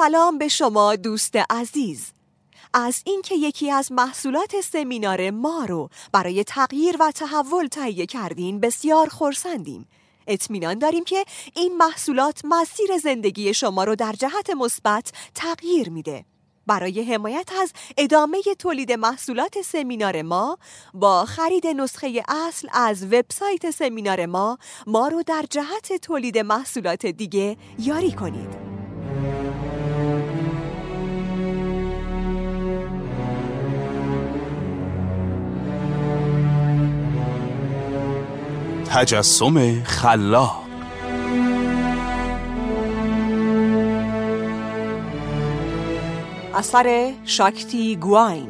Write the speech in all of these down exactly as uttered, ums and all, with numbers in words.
سلام به شما دوست عزیز. از اینکه یکی از محصولات سمینار ما رو برای تغییر و تحول تهیه کردین بسیار خرسندیم. اطمینان داریم که این محصولات مسیر زندگی شما رو در جهت مثبت تغییر میده. برای حمایت از ادامه تولید محصولات سمینار ما با خرید نسخه اصل از وبسایت سمینار ما ما رو در جهت تولید محصولات دیگه یاری کنید. تجسم خلاق. اثر شاکتی گواین.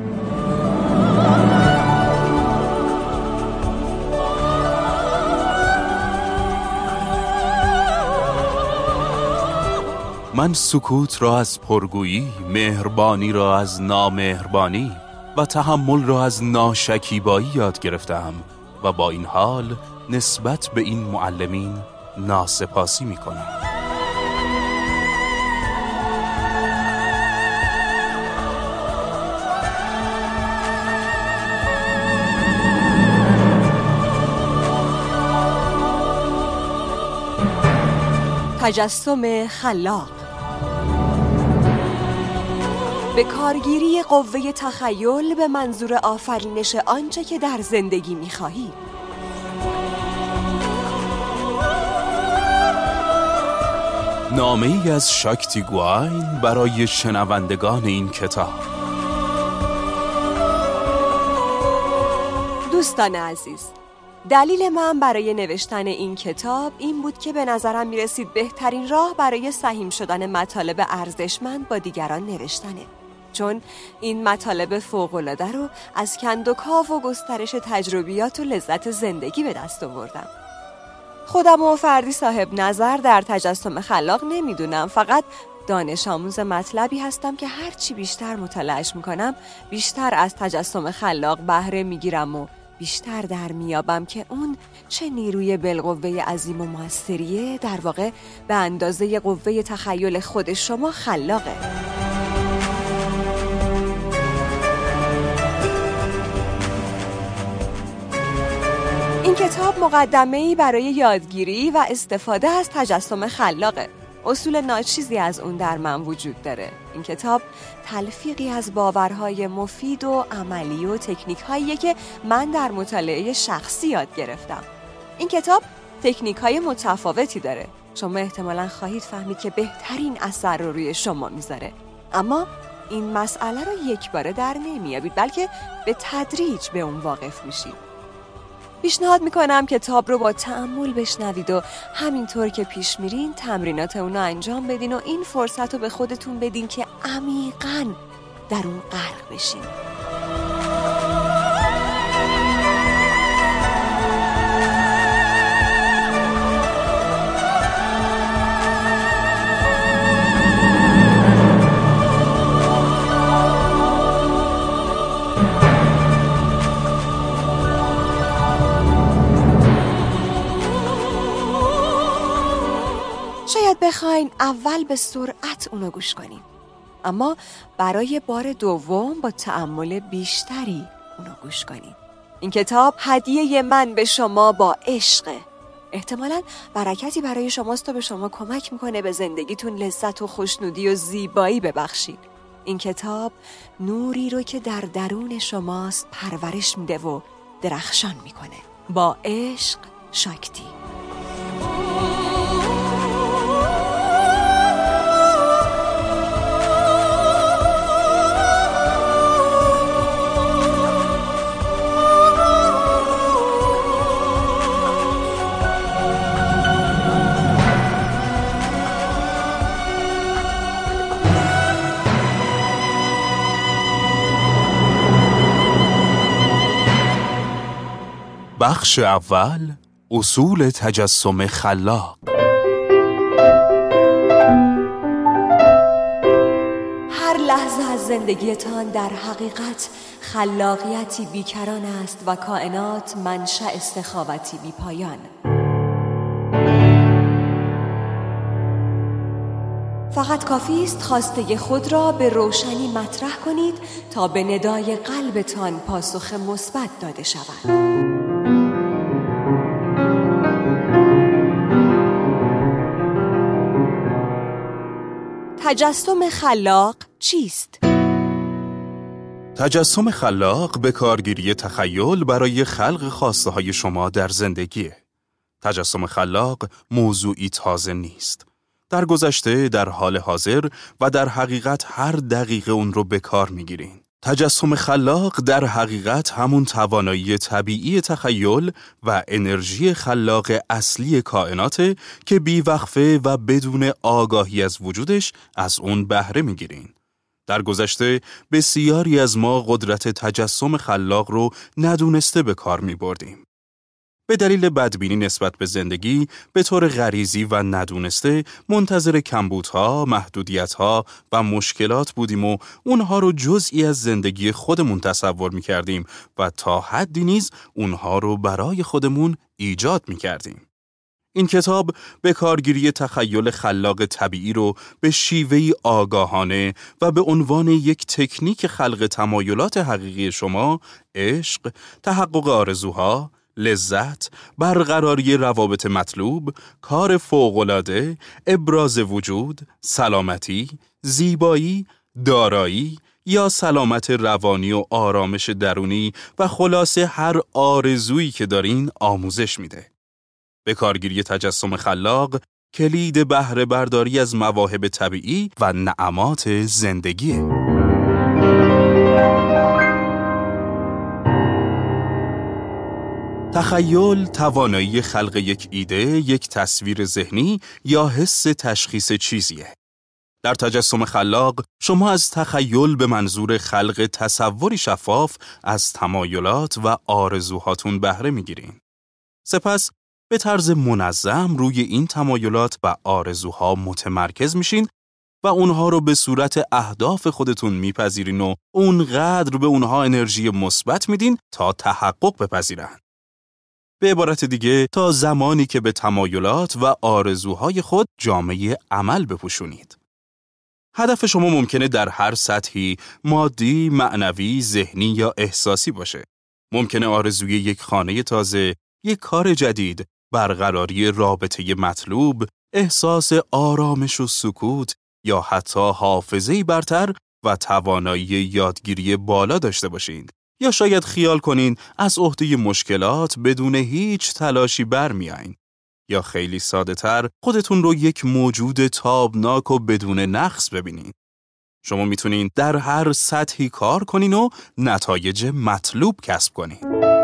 من سکوت را از پرگویی، مهربانی را از نامهربانی و تحمل را از ناشکیبایی یاد گرفتم و با این حال نسبت به این معلمین ناسپاسی می کنم. تجسم خلاق. به کارگیری قوه تخیل به منظور آفرینش آنچه که در زندگی می‌خواهید. نامه‌ای از شاکتی گواین برای شنوندگان این کتاب. دوستان عزیز، دلیل من برای نوشتن این کتاب این بود که به نظرم میرسید بهترین راه برای سهیم شدن مطالب ارزشمند با دیگران نوشتنه، چون این مطالب فوق‌العاده رو از کندوکاو و گسترش تجربیات و لذت زندگی به دست آوردم. خودم و فردی صاحب نظر در تجسم خلاق نمیدونم، فقط دانش آموز مطلبی هستم که هرچی بیشتر مطالعه‌اش میکنم بیشتر از تجسم خلاق بهره میگیرم و بیشتر در میابم که اون چه نیروی بالقوه عظیم و موثریه، در واقع به اندازه قوه تخیل خود شما خلاقه. این کتاب مقدمه‌ای برای یادگیری و استفاده از تجسم خلاقه. اصول ناچیزی از اون در من وجود داره. این کتاب تلفیقی از باورهای مفید و عملی و تکنیک‌هاییه که من در مطالعه شخصی یاد گرفتم. این کتاب تکنیک‌های متفاوتی داره. شما احتمالاً خواهید فهمید که بهترین اثر رو روی شما میذاره. اما این مسئله رو یک باره در نمیابید، بلکه به تدریج به اون واقف میشید. پیشنهاد میکنم کتاب رو با تأمل بشنوید و همینطور که پیش میرین تمرینات اونو انجام بدین و این فرصت رو به خودتون بدین که عمیقاً در اون غرق بشین. شاید بخواین اول به سرعت اونو گوش کنین، اما برای بار دوم با تأمل بیشتری اونو گوش کنین. این کتاب هدیه من به شما با عشقه. احتمالاً برکتی برای شماست و به شما کمک میکنه به زندگیتون لذت و خوشنودی و زیبایی ببخشید. این کتاب نوری رو که در درون شماست پرورش میده و درخشان میکنه. با عشق، شاکتی. بخش اول، اصول تجسم خلاق. هر لحظه از زندگیتان در حقیقت خلاقیتی بیکران است و کائنات منشأ استخاوتی بی پایان. فقط کافی است خواسته خود را به روشنی مطرح کنید تا به ندای قلبتان پاسخ مثبت داده شود. تجسم خلاق چیست؟ تجسم خلاق به کارگیری تخیل برای خلق خواسته های شما در زندگیه. تجسم خلاق موضوعی تازه نیست. در گذشته، در حال حاضر و در حقیقت هر دقیقه اون رو به کار میگیرین. تجسم خلاق در حقیقت همون توانایی طبیعی تخیل و انرژی خلاق اصلی کائناته که بیوقفه و بدون آگاهی از وجودش از اون بهره میگیرین. در گذشته بسیاری از ما قدرت تجسم خلاق رو ندونسته به کار میبردیم. به دلیل بدبینی نسبت به زندگی به طور غریزی و ندونسته منتظر کمبودها، محدودیتها و مشکلات بودیم و اونها رو جزئی از زندگی خودمون تصور می‌کردیم و تا حدی نیز اونها رو برای خودمون ایجاد می‌کردیم. این کتاب به کارگیری تخیل خلاق طبیعی رو به شیوهی آگاهانه و به عنوان یک تکنیک خلق تمایلات حقیقی شما، عشق، تحقق آرزوها، لذت، برقراری روابط مطلوب، کار فوق‌العاده، ابراز وجود، سلامتی، زیبایی، دارایی یا سلامت روانی و آرامش درونی و خلاصه هر آرزویی که دارین آموزش میده. به کارگیری تجسم خلاق کلید بهره برداری از مواهب طبیعی و نعمات زندگیه. تخیل توانایی خلق یک ایده، یک تصویر ذهنی یا حس تشخیص چیزیه. در تجسم خلاق شما از تخیل به منظور خلق تصوری شفاف از تمایلات و آرزوهاتون بهره میگیرین. سپس به طرز منظم روی این تمایلات و آرزوها متمرکز میشین و اونها رو به صورت اهداف خودتون میپذیرین و اونقدر به اونها انرژی مثبت میدین تا تحقق بپذیرن. به عبارت دیگه تا زمانی که به تمایلات و آرزوهای خود جامعه عمل بپوشونید. هدف شما ممکنه در هر سطحی مادی، معنوی، ذهنی یا احساسی باشه. ممکنه آرزوی یک خانه تازه، یک کار جدید، برقراری رابطه مطلوب، احساس آرامش و سکوت یا حتی حافظه‌ای برتر و توانایی یادگیری بالا داشته باشید. یا شاید خیال کنین از عهده مشکلات بدون هیچ تلاشی برمیایین. یا خیلی ساده تر خودتون رو یک موجود تابناک و بدون نقص ببینین. شما میتونین در هر سطحی کار کنین و نتایج مطلوب کسب کنین.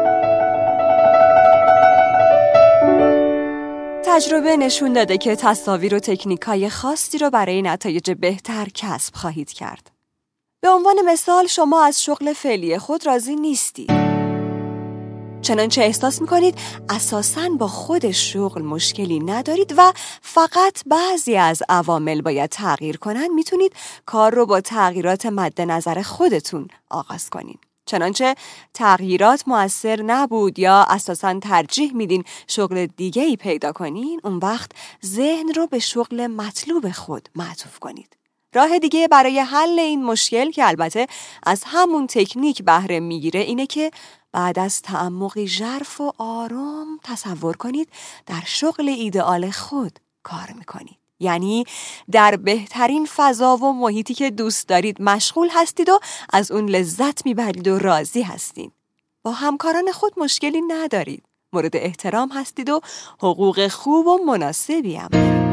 تجربه نشون داده که تصاویر و تکنیک‌های خاصی رو برای نتایج بهتر کسب خواهید کرد. به عنوان مثال شما از شغل فعلی خود راضی نیستید. چنانچه احساس می‌کنید اساساً با خود شغل مشکلی ندارید و فقط بعضی از عوامل باید تغییر کنن، میتونید کار رو با تغییرات مد نظر خودتون آغاز کنید. چنانچه تغییرات مؤثر نبود یا اساساً ترجیح میدین شغل دیگه‌ای پیدا کنین، اون وقت ذهن رو به شغل مطلوب خود معطوف کنید. راه دیگه برای حل این مشکل که البته از همون تکنیک بهره میگیره اینه که بعد از تعمقی ژرف و آرام تصور کنید در شغل ایدئال خود کار میکنید. یعنی در بهترین فضا و محیطی که دوست دارید مشغول هستید و از اون لذت میبرید و راضی هستید. با همکاران خود مشکلی ندارید. مورد احترام هستید و حقوق خوب و مناسبی هم دارید.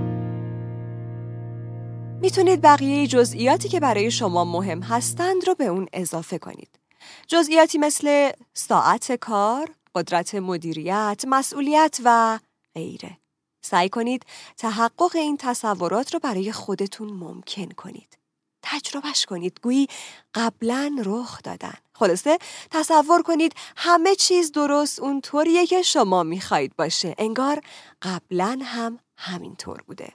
میتونید بقیه جزئیاتی که برای شما مهم هستند رو به اون اضافه کنید. جزئیاتی مثل ساعت کار، قدرت مدیریت، مسئولیت و غیره. سعی کنید تحقق این تصورات رو برای خودتون ممکن کنید. تجربهش کنید گویی قبلاً رخ دادن. خلاصه تصور کنید همه چیز درست اون طوریه که شما میخواید باشه. انگار قبلاً هم همینطور بوده.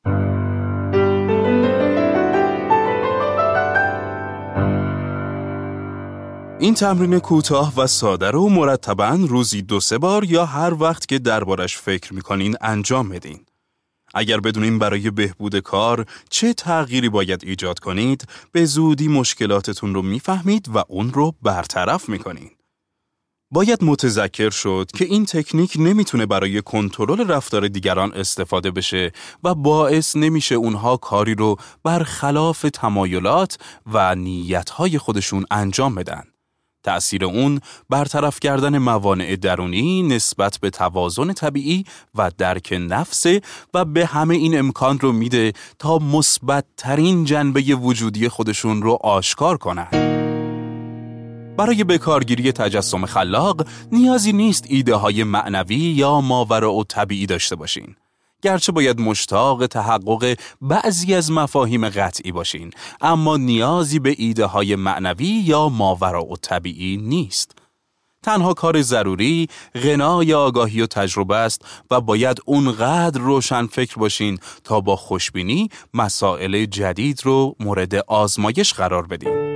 این تمرین کوتاه و ساده رو مرتباً روزی دو سه بار یا هر وقت که دربارش فکر میکنین انجام بدین. اگر بدونین برای بهبود کار چه تغییری باید ایجاد کنید، به زودی مشکلاتتون رو میفهمید و اون رو برطرف میکنین. باید متذکر شد که این تکنیک نمیتونه برای کنترل رفتار دیگران استفاده بشه و باعث نمیشه اونها کاری رو برخلاف تمایلات و نیتهای خودشون انجام بدن. تأثیر اون برطرف کردن موانع درونی نسبت به توازن طبیعی و درک نفسه و به همه این امکان رو میده تا مثبت ترین جنبه وجودی خودشون رو آشکار کنن. برای بکارگیری تجسم خلاق نیازی نیست ایده های معنوی یا ماوراءالطبیعی داشته باشین. گرچه باید مشتاق تحقق بعضی از مفاهیم قطعی باشین، اما نیازی به ایده های معنوی یا ماوراءالطبیعی نیست. تنها کار ضروری غنای آگاهی و تجربه است و باید اونقدر روشن فکر باشین تا با خوشبینی مسائل جدید رو مورد آزمایش قرار بدین.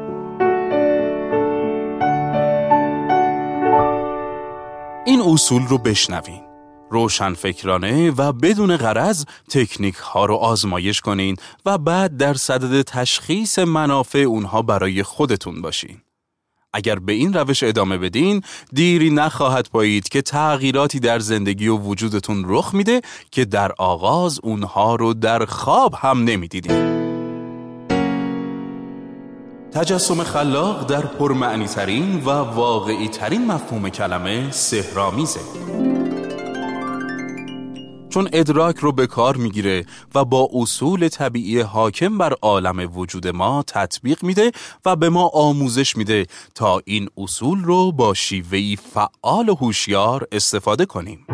این اصول رو بشنوین. روشن فکرانه و بدون غرض تکنیک ها رو آزمایش کنین و بعد در صدد تشخیص منافع اونها برای خودتون باشین. اگر به این روش ادامه بدین، دیری نخواهد پایید که تغییراتی در زندگی و وجودتون رخ میده که در آغاز اونها رو در خواب هم نمیدیدین. تجسم خلاق در پرمعنی ترین و واقعی ترین مفهوم کلمه سحرآمیزه. چون ادراک رو به کار میگیره و با اصول طبیعی حاکم بر عالم وجود ما تطبیق میده و به ما آموزش میده تا این اصول رو با شیوهی فعال و هوشیار استفاده کنیم.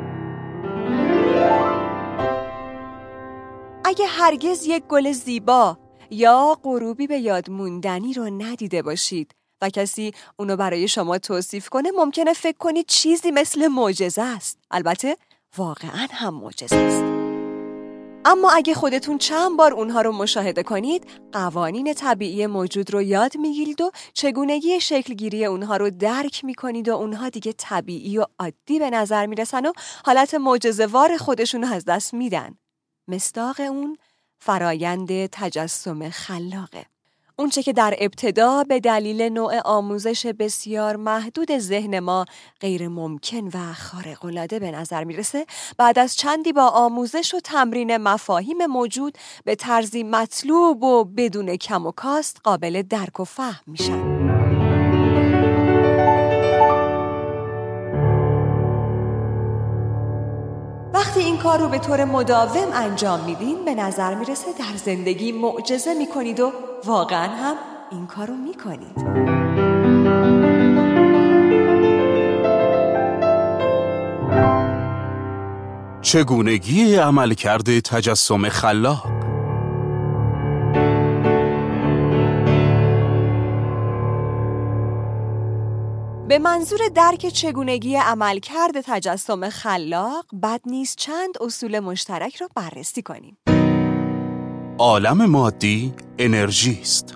اگه هرگز یک گل زیبا یا غروبی به یاد موندنی رو ندیده باشید و کسی اونو برای شما توصیف کنه، ممکنه فکر کنید چیزی مثل معجزه است. البته واقعاً هم معجزه است. اما اگه خودتون چند بار اونها رو مشاهده کنید، قوانین طبیعی موجود رو یاد میگیرید و چگونگی شکلگیری اونها رو درک میکنید و اونها دیگه طبیعی و عادی به نظر میرسن و حالت معجزه‌وار خودشون رو از دست میدن. مصداق اون فرایند تجسم خلاقه. اون چه که در ابتدا به دلیل نوع آموزش بسیار محدود ذهن ما غیر ممکن و خارق‌العاده به نظر میرسه، بعد از چندی با آموزش و تمرین مفاهیم موجود به طرزی مطلوب و بدون کم و کاست قابل درک و فهم میشن. وقتی این کار رو به طور مداوم انجام میدین، به نظر میرسه در زندگی معجزه میکنید و واقعا هم این کار رو میکنید. چگونگی عملکرد تجسم خلاق؟ به منظور درک چگونگی عملکرد تجسم خلاق، بد نیست چند اصول مشترک را بررسی کنیم. عالم مادی انرژی است.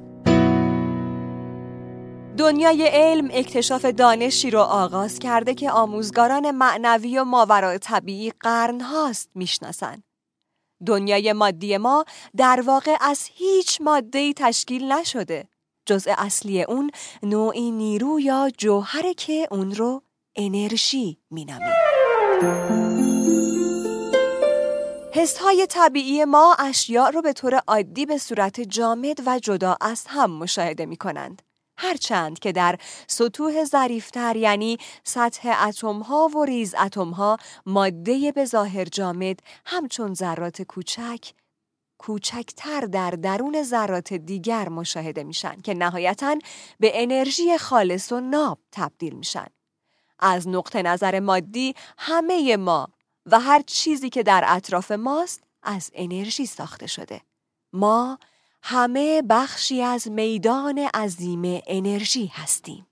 دنیای علم اکتشاف دانشی را آغاز کرده که آموزگاران معنوی و ماوراء طبیعی قرن‌هاست میشناسن. دنیای مادی ما در واقع از هیچ ماده‌ای تشکیل نشده. جزء اصلی اون نوعی نیرو یا جوهره که اون رو انرژی مینامیم. حس‌های طبیعی ما اشیاء رو به طور عادی به صورت جامد و جدا از هم مشاهده می‌کنند. هرچند که در سطوح ظریف‌تر، یعنی سطح اتم‌ها و ریز اتم‌ها، ماده به ظاهر جامد همچون ذرات کوچک کوچکتر در درون ذرات دیگر مشاهده میشن که نهایتاً به انرژی خالص و ناب تبدیل میشن. از نقطه نظر مادی همه ما و هر چیزی که در اطراف ماست از انرژی ساخته شده. ما همه بخشی از میدان عظیم انرژی هستیم.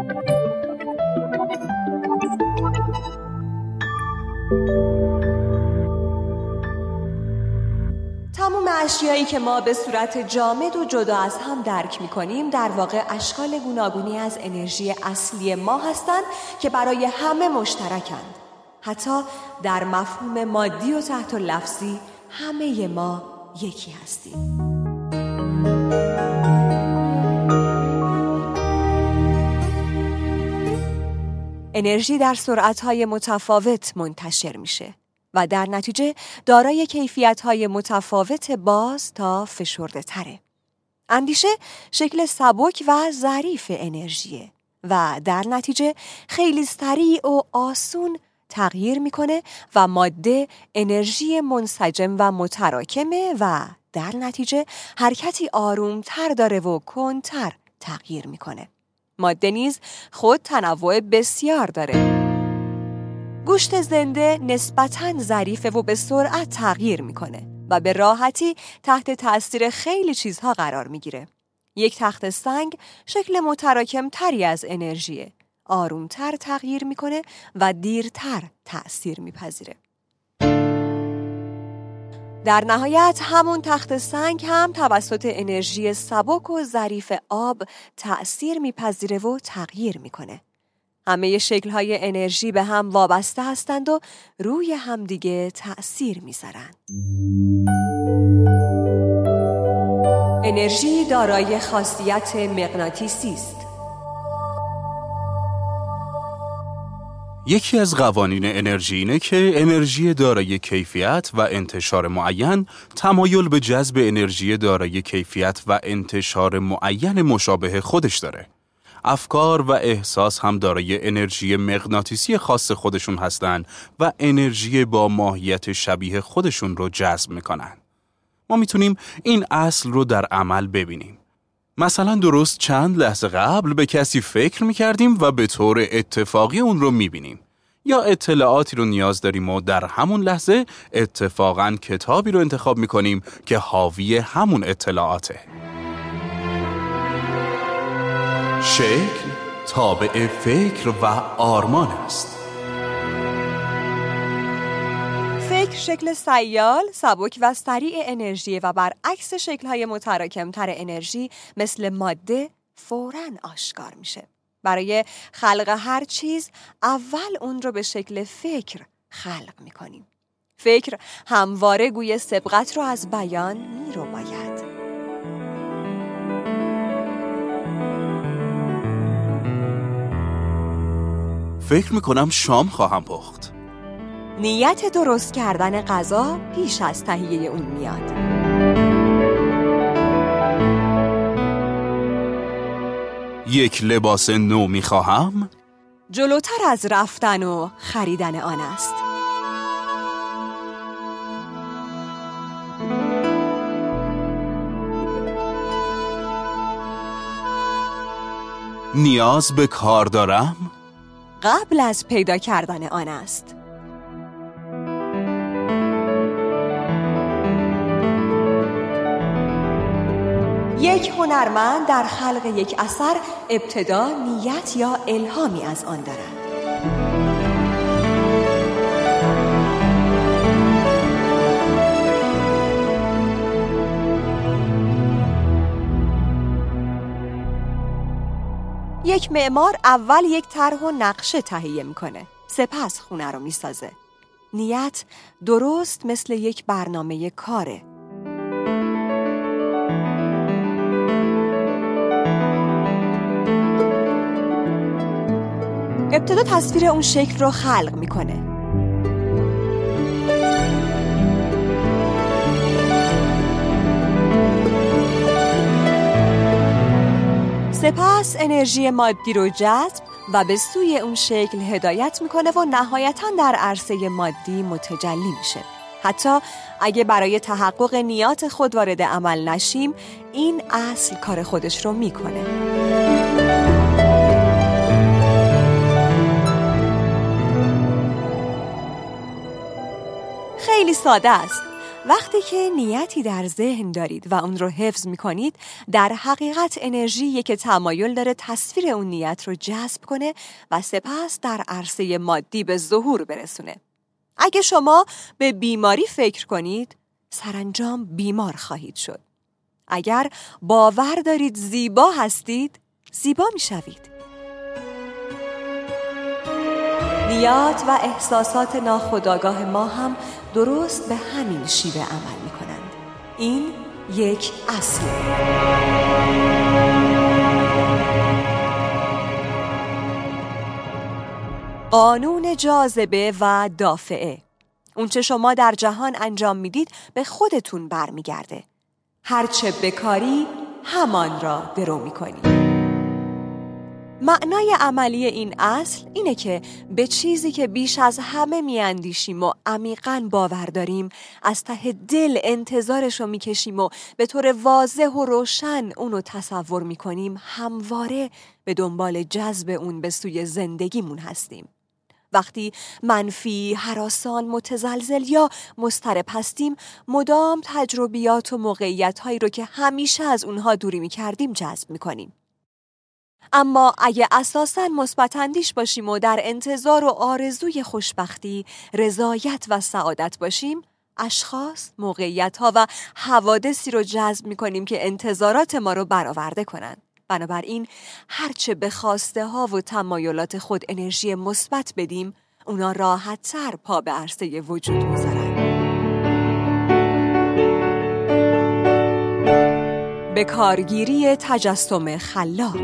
تمام اشیایی که ما به صورت جامد و جدا از هم درک می‌کنیم در واقع اشکال گوناگونی از انرژی اصلی ما هستند که برای همه مشترکند. حتی در مفهوم مادی و تحت لفظی همه ما یکی هستیم. انرژی در سرعت‌های متفاوت منتشر میشه و در نتیجه دارای کیفیت‌های متفاوت باز تا فشرده تره. اندیشه شکل سبک و ظریف انرژیه و در نتیجه خیلی سریع و آسون تغییر میکنه و ماده انرژی منسجم و متراکمه و در نتیجه حرکتی آرومتر داره و کندتر تغییر میکنه. ماده نیز خود تنوع بسیار داره. گوشت زنده نسبتاً ظریفه و به سرعت تغییر میکنه و به راحتی تحت تأثیر خیلی چیزها قرار میگیره. یک تخته سنگ شکل متراکم تری از انرژیه. آرومتر تغییر میکنه و دیرتر تأثیر میپذیره. در نهایت همون تخت سنگ هم توسط انرژی سبک و ظریف آب تأثیر میپذیره و تغییر میکنه. همه شکل‌های انرژی به هم وابسته هستند و روی همدیگه تأثیر میذارن. انرژی دارای خاصیت مغناطیسی است. یکی از قوانین انرژی اینه که انرژی دارای کیفیت و انتشار معین تمایل به جذب انرژی دارای کیفیت و انتشار معین مشابه خودش داره. افکار و احساس هم دارای انرژی مغناطیسی خاص خودشون هستن و انرژی با ماهیت شبیه خودشون رو جذب میکنن. ما میتونیم این اصل رو در عمل ببینیم. مثلا درست چند لحظه قبل به کسی فکر میکردیم و به طور اتفاقی اون رو میبینیم. یا اطلاعاتی رو نیاز داریم و در همون لحظه اتفاقاً کتابی رو انتخاب میکنیم که حاوی همون اطلاعاته. شکل تابع فکر و آرمان است. فکر شکل سیال، سبک و سریع انرژی و برعکس شکل‌های متراکم‌تر انرژی مثل ماده فوراً آشکار میشه. برای خلق هر چیز اول اون رو به شکل فکر خلق میکنیم. فکر همواره گوی سبقت رو از بیان میرو باید. فکر میکنم شام خواهم پخت. نیت درست کردن غذا پیش از تهیه اون میاد. یک لباس نو میخواهم. جلوتر از رفتن و خریدن آن است. نیاز به کار دارم. قبل از پیدا کردن آن است. یک هنرمند در خلق یک اثر ابتدا نیت یا الهامی از آن دارد. یک معمار اول یک طرح و نقشه تهیه میکنه، سپس خونه رو میسازه. نیت درست مثل یک برنامه کاره. ابتدا تصویر اون شکل رو خلق میکنه. سپس انرژی مادی رو جذب و به سوی اون شکل هدایت میکنه و نهایتاً در عرصه مادی متجلی میشه. حتی اگه برای تحقق نیات خود وارد عمل نشیم، این اصل کار خودش رو میکنه. خیلی ساده است. وقتی که نیتی در ذهن دارید و اون رو حفظ می‌کنید، در حقیقت انرژی که تمایل داره تصویر اون نیت رو جذب کنه و سپس در عرصه مادی به ظهور برسونه. اگه شما به بیماری فکر کنید، سرانجام بیمار خواهید شد. اگر باور دارید زیبا هستید، زیبا می‌شوید. نیات و احساسات ناخودآگاه ما هم درست به همین شیوه عمل می کنند. این یک اصله. قانون جاذبه و دافعه. اونچه شما در جهان انجام میدید به خودتون برمیگرده. هرچه بکاری همان را درو میکنی. معنای عملی این اصل اینه که به چیزی که بیش از همه میاندیشیم و عمیقاً باور داریم از ته دل انتظارشو میکشیم و به طور واضح و روشن اونو تصور میکنیم، همواره به دنبال جذب اون به سوی زندگیمون هستیم. وقتی منفی، هراسان، متزلزل یا مضطرب هستیم، مدام تجربیات و موقعیت‌هایی رو که همیشه از اونها دوری می‌کردیم جذب می‌کنیم. اما اگه اساساً مثبت اندیش باشیم و در انتظار و آرزوی خوشبختی، رضایت و سعادت باشیم، اشخاص، موقعیت‌ها و حوادثی رو جذب می‌کنیم که انتظارات ما رو برآورده کنند. بنابراین هرچه به خواسته ها و تمایلات خود انرژی مثبت بدیم، اونا راحت تر پا به عرصه وجود میذارن. به کارگیری تجسم خلاق.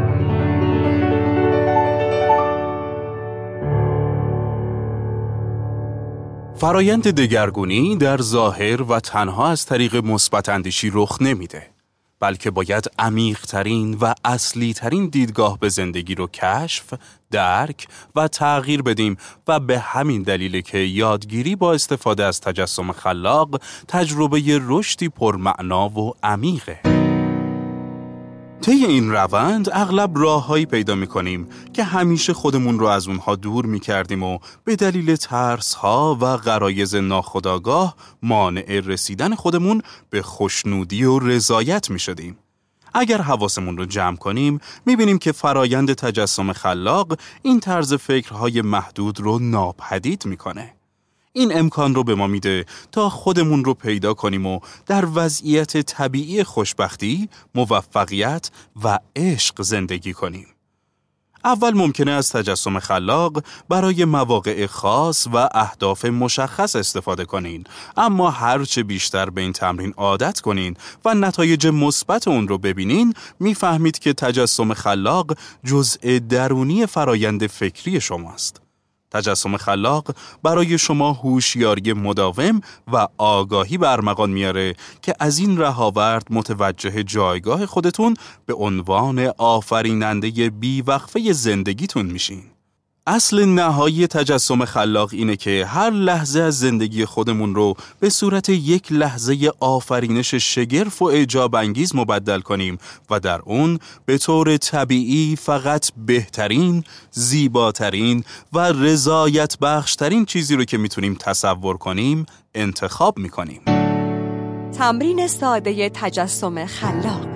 فرایند دگرگونی در ظاهر و تنها از طریق مثبت اندیشی رخ نمیده، بلکه باید عمیق‌ترین و اصلی‌ترین دیدگاه به زندگی رو کشف، درک و تغییر بدیم و به همین دلیله که یادگیری با استفاده از تجسم خلاق تجربه رشدی پرمعنا و عمیقه. طی این روند اغلب راههایی پیدا می‌کنیم که همیشه خودمون رو از اونها دور می‌کردیم و به دلیل ترس‌ها و غرایز ناخودآگاه مانع رسیدن خودمون به خوشنودی و رضایت می‌شدیم. اگر حواسمون رو جمع کنیم می‌بینیم که فرایند تجسم خلاق این طرز فکرهای محدود رو ناپدید می‌کنه. این امکان رو به ما میده تا خودمون رو پیدا کنیم و در وضعیت طبیعی خوشبختی، موفقیت و عشق زندگی کنیم. اول ممکنه از تجسم خلاق برای مواقع خاص و اهداف مشخص استفاده کنین، اما هرچه بیشتر به این تمرین عادت کنین و نتایج مثبت اون رو ببینین، میفهمید که تجسم خلاق جزء درونی فرایند فکری شماست. تجسم خلاق برای شما هوشیاری مداوم و آگاهی برمغان میاره که از این رهاورد متوجه جایگاه خودتون به عنوان آفریننده بیوقفه زندگیتون میشین. اصل نهایی تجسم خلاق اینه که هر لحظه از زندگی خودمون رو به صورت یک لحظه آفرینش شگرف و اعجاب انگیز مبدل کنیم و در اون به طور طبیعی فقط بهترین، زیباترین و رضایت بخشترین چیزی رو که میتونیم تصور کنیم انتخاب میکنیم. تمرین ساده تجسم خلاق.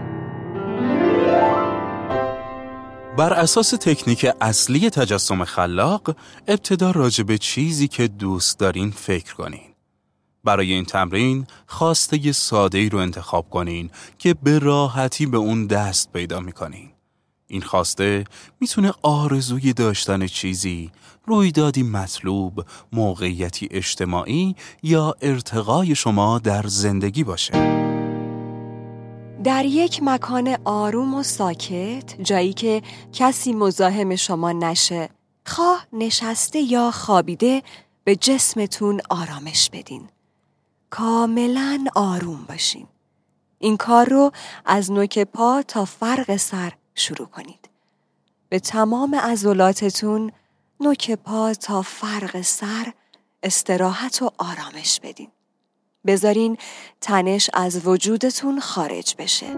بر اساس تکنیک اصلی تجسم خلاق، ابتدا راجع به چیزی که دوست دارین فکر کنین. برای این تمرین خواسته ساده‌ای رو انتخاب کنین که به راحتی به اون دست پیدا می‌کنین. این خواسته میتونه آرزوی داشتن چیزی، رویدادی مطلوب، موقعیتی اجتماعی یا ارتقای شما در زندگی باشه. در یک مکان آروم و ساکت، جایی که کسی مزاحم شما نشه، خواه نشسته یا خوابیده، به جسمتون آرامش بدین. کاملاً آروم باشین. این کار رو از نوک پا تا فرق سر شروع کنید. به تمام عضلاتتون، نوک پا تا فرق سر، استراحت و آرامش بدین. بذارین تنش از وجودتون خارج بشه.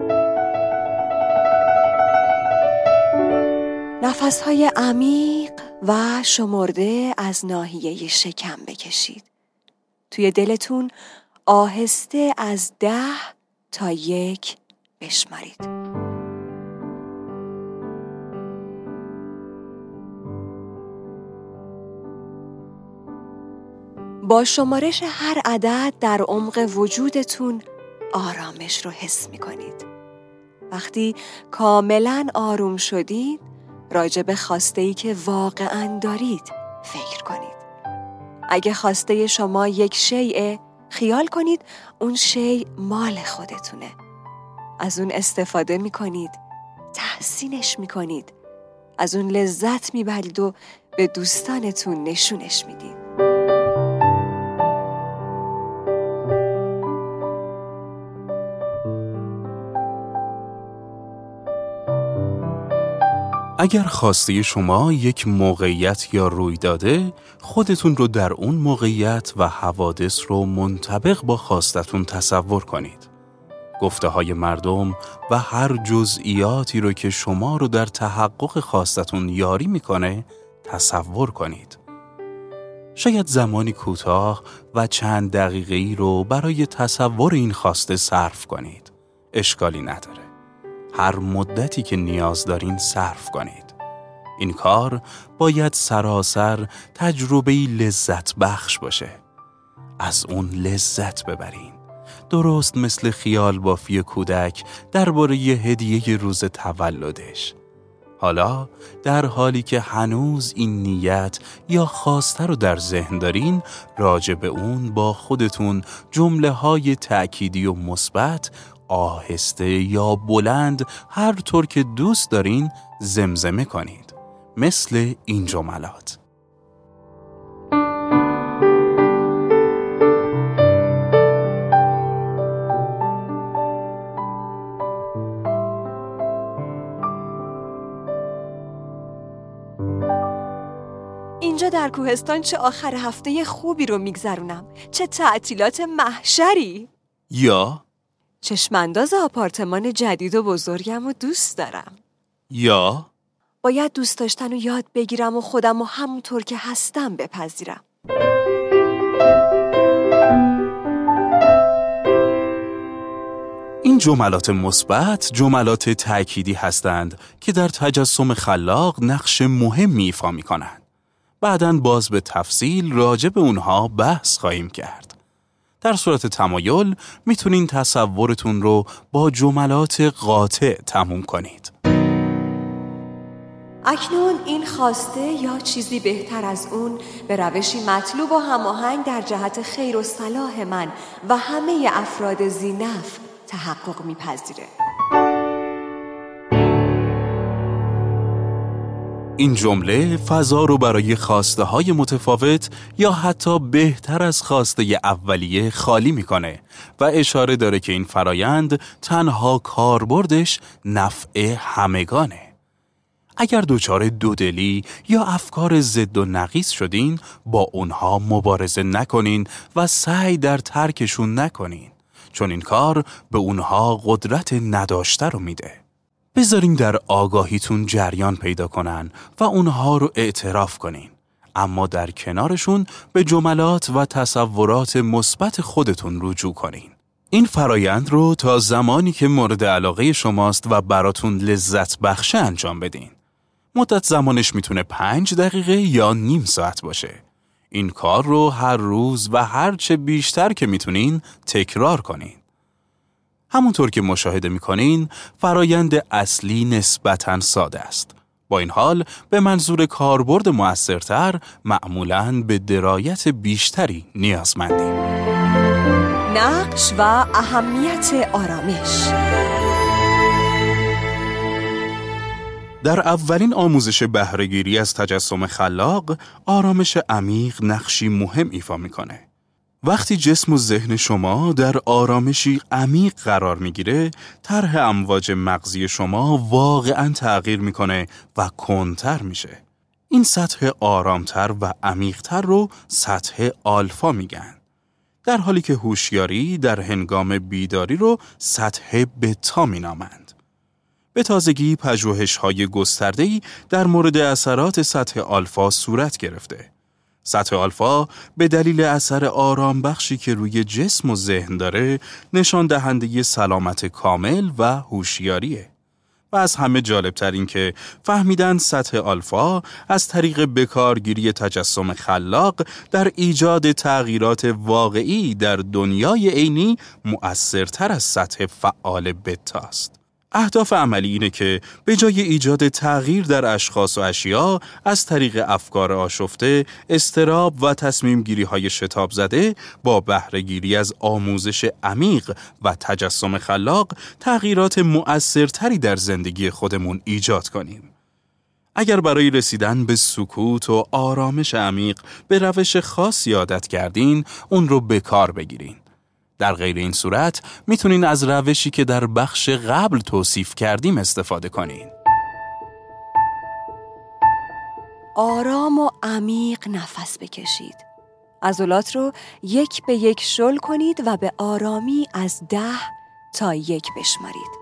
نفسهای عمیق و شمرده از ناحیه شکم بکشید. توی دلتون آهسته از ده تا یک بشمارید. با شمارش هر عدد در عمق وجودتون آرامش رو حس می کنید. وقتی کاملاً آروم شدید، راجع به خواسته‌ای که واقعاً دارید فکر کنید. اگه خواسته شما یک شیء، خیال کنید اون شیء مال خودتونه. از اون استفاده میکنید، تحسینش میکنید، از اون لذت میبرید و به دوستانتون نشونش میدید. اگر خواسته شما یک موقعیت یا رویداده، خودتون رو در اون موقعیت و حوادث رو منطبق با خواستتون تصور کنید. گفته های مردم و هر جزئیاتی رو که شما رو در تحقق خواستتون یاری میکنه تصور کنید. شاید زمانی کوتاه و چند دقیقه‌ای رو برای تصور این خواسته صرف کنید. اشکالی نداره. هر مدتی که نیاز دارین صرف کنید. این کار باید سراسر تجربه‌ای لذت بخش باشه. از اون لذت ببرین. درست مثل خیال بافی کودک درباره هدیه روز تولدش. حالا در حالی که هنوز این نیت یا خواسته رو در ذهن دارین، راجع به اون با خودتون جمله های تأکیدی و مثبت، آهسته یا بلند، هر طور که دوست دارین زمزمه کنید. مثل این جملات: اینجا در کوهستان چه آخر هفته خوبی رو میگذرونم. چه تعطیلات محشری. یا چشمانداز آپارتمان جدید و بزرگم و دوست دارم. یا باید دوست داشتن رو یاد بگیرم و خودم رو همونطور که هستم بپذیرم. این جملات مثبت جملات تأکیدی هستند که در تجسم خلاق نقش مهمی ایفا می‌کنند. بعداً باز به تفصیل راجع به اونها بحث خواهیم کرد. در صورت تمایل میتونین تصورتون رو با جملات قاطع تموم کنید. اکنون این خواسته یا چیزی بهتر از اون به روشی مطلوب و هماهنگ در جهت خیر و صلاح من و همه افراد ذی‌نفع تحقق میپذیره. این جمله فضا رو برای خواسته های متفاوت یا حتی بهتر از خواسته اولیه خالی میکنه و اشاره داره که این فرایند تنها کاربردش نفع همگانه. اگر دچار دودلی یا افکار ضد و نقیض شدین، با اونها مبارزه نکنین و سعی در ترکشون نکنین، چون این کار به اونها قدرت نداشته رو میده. بذارین در آگاهیتون جریان پیدا کنن و اونها رو اعتراف کنین، اما در کنارشون به جملات و تصورات مثبت خودتون رجوع کنین. این فرایند رو تا زمانی که مورد علاقه شماست و براتون لذت بخشه انجام بدین. مدت زمانش میتونه پنج دقیقه یا نیم ساعت باشه. این کار رو هر روز و هر چه بیشتر که میتونین تکرار کنین. همونطور که مشاهده میکنین، فرایند اصلی نسبتاً ساده است. با این حال به منظور کاربرد مؤثرتر معمولاً به درایت بیشتری نیازمندیم. نقش و اهمیت آرامش. در اولین آموزش بهره‌گیری از تجسم خلاق، آرامش عمیق نقشی مهم ایفا میکنه. وقتی جسم و ذهن شما در آرامشی عمیق قرار میگیره، طرح امواج مغزی شما واقعاً تغییر میکنه و کندتر میشه. این سطح آرامتر و عمیقتر رو سطح آلفا میگن. در حالی که هوشیاری در هنگام بیداری رو سطح بتا مینامند. به تازگی پژوهش‌های گسترده‌ای در مورد اثرات سطح آلفا صورت گرفته. سطح آلفا به دلیل اثر آرام بخشی که روی جسم و ذهن داره، نشان دهنده سلامت کامل و هوشیاریه. و از همه جالبتر این که فهمیدن سطح آلفا از طریق بکارگیری تجسم خلاق در ایجاد تغییرات واقعی در دنیای عینی مؤثرتر از سطح فعال بتا است. اهداف عملی اینه که به جای ایجاد تغییر در اشخاص و اشیا از طریق افکار آشفته، اضطراب و تصمیم گیری های شتاب زده با بهره گیری از آموزش عمیق و تجسم خلاق تغییرات مؤثرتری در زندگی خودمون ایجاد کنیم. اگر برای رسیدن به سکوت و آرامش عمیق به روش خاصی عادت کردین، اون رو به کار بگیرین. در غیر این صورت میتونین از روشی که در بخش قبل توصیف کردیم استفاده کنین. آرام و عمیق نفس بکشید. عضلات رو یک به یک شل کنید و به آرامی از ده تا یک بشمارید.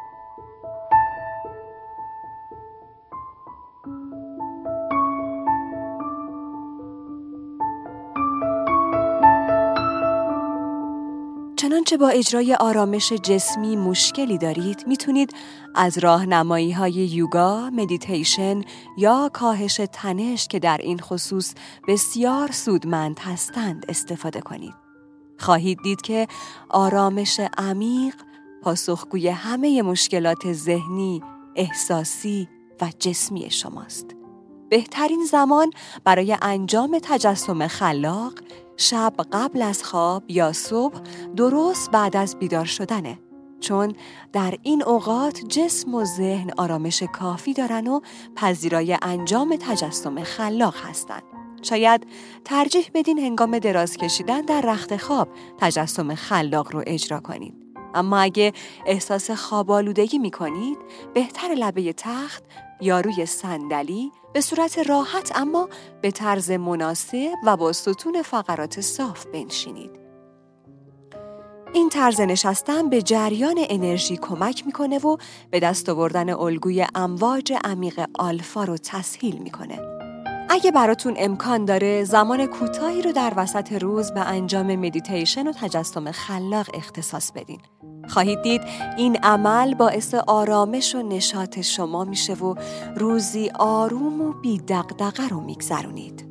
چنانچه با اجرای آرامش جسمی مشکلی دارید، میتونید از راهنمایی‌های یوگا، مدیتیشن یا کاهش تنش که در این خصوص بسیار سودمند هستند استفاده کنید. خواهید دید که آرامش عمیق پاسخگوی همه مشکلات ذهنی، احساسی و جسمی شماست. بهترین زمان برای انجام تجسم خلاق شب قبل از خواب یا صبح درست بعد از بیدار شدنه، چون در این اوقات جسم و ذهن آرامش کافی دارن و پذیرای انجام تجسم خلاق هستن. شاید ترجیح بدین هنگام دراز کشیدن در رخت خواب تجسم خلاق رو اجرا کنید. اما اگه احساس خواب آلودگی می‌کنید، بهتر لبه تخت یا روی صندلی به صورت راحت اما به طرز مناسب و با ستون فقرات صاف بنشینید. این طرز نشستن به جریان انرژی کمک میکنه و به دست آوردن الگوی امواج عمیق آلفا رو تسهیل میکنه. اگه براتون امکان داره زمان کوتاهی رو در وسط روز به انجام مدیتیشن و تجسم خلاق اختصاص بدین. خواهید دید این عمل باعث آرامش و نشاط شما میشه و روزی آروم و بی دغدغه رو میگذرونید.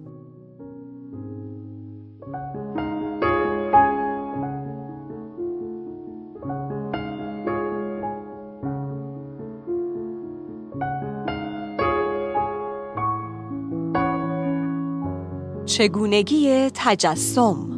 چگونگی تجسم.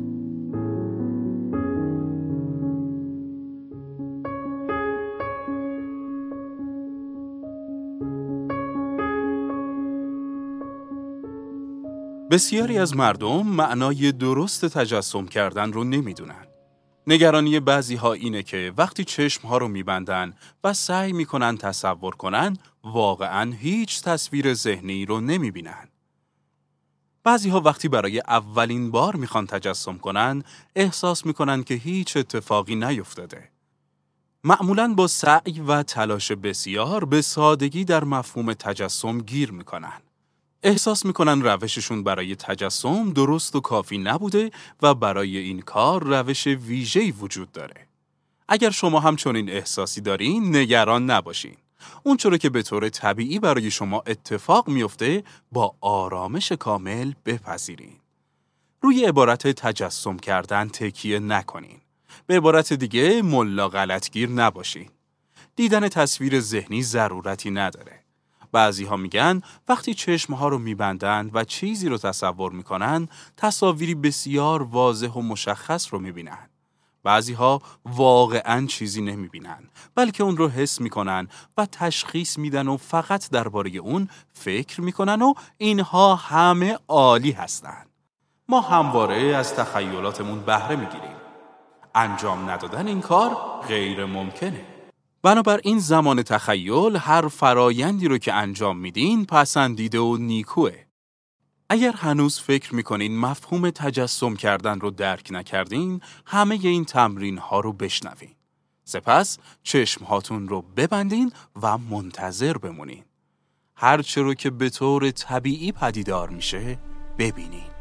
بسیاری از مردم معنای درست تجسم کردن رو نمیدونن. نگرانی بعضی ها اینه که وقتی چشم ها رو میبندن و سعی میکنن تصور کنن، واقعاً هیچ تصویر ذهنی رو نمیبینن. بعضی ها وقتی برای اولین بار میخوان تجسم کنن، احساس میکنن که هیچ اتفاقی نیفتاده. معمولاً با سعی و تلاش بسیار به سادگی در مفهوم تجسم گیر میکنن. احساس میکنن روششون برای تجسم درست و کافی نبوده و برای این کار روش ویژه‌ای وجود داره. اگر شما هم چنین احساسی دارین، نگران نباشین. اون چرا که به طور طبیعی برای شما اتفاق میفته، با آرامش کامل بپذیرین. روی عبارت تجسم کردن تکیه نکنین. به عبارت دیگه، ملا غلطگیر نباشین. دیدن تصویر ذهنی ضرورتی نداره. بعضی ها میگن وقتی چشمها رو میبندن و چیزی رو تصور میکنن، تصاویری بسیار واضح و مشخص رو میبینن. بعضی ها واقعاً چیزی نمیبینن، بلکه اون رو حس میکنن و تشخیص میدن و فقط درباره اون فکر میکنن و اینها همه عالی هستن. ما همواره از تخیلاتمون بهره میگیریم. انجام ندادن این کار غیر ممکنه. بنابراین زمان تخیل هر فرایندی رو که انجام میدین پسندیده و نیکوه. اگر هنوز فکر میکنین مفهوم تجسم کردن رو درک نکردین، همه این تمرین ها رو بشنوین. سپس چشم هاتون رو ببندین و منتظر بمونین. هر چه رو که به طور طبیعی پدیدار میشه ببینین.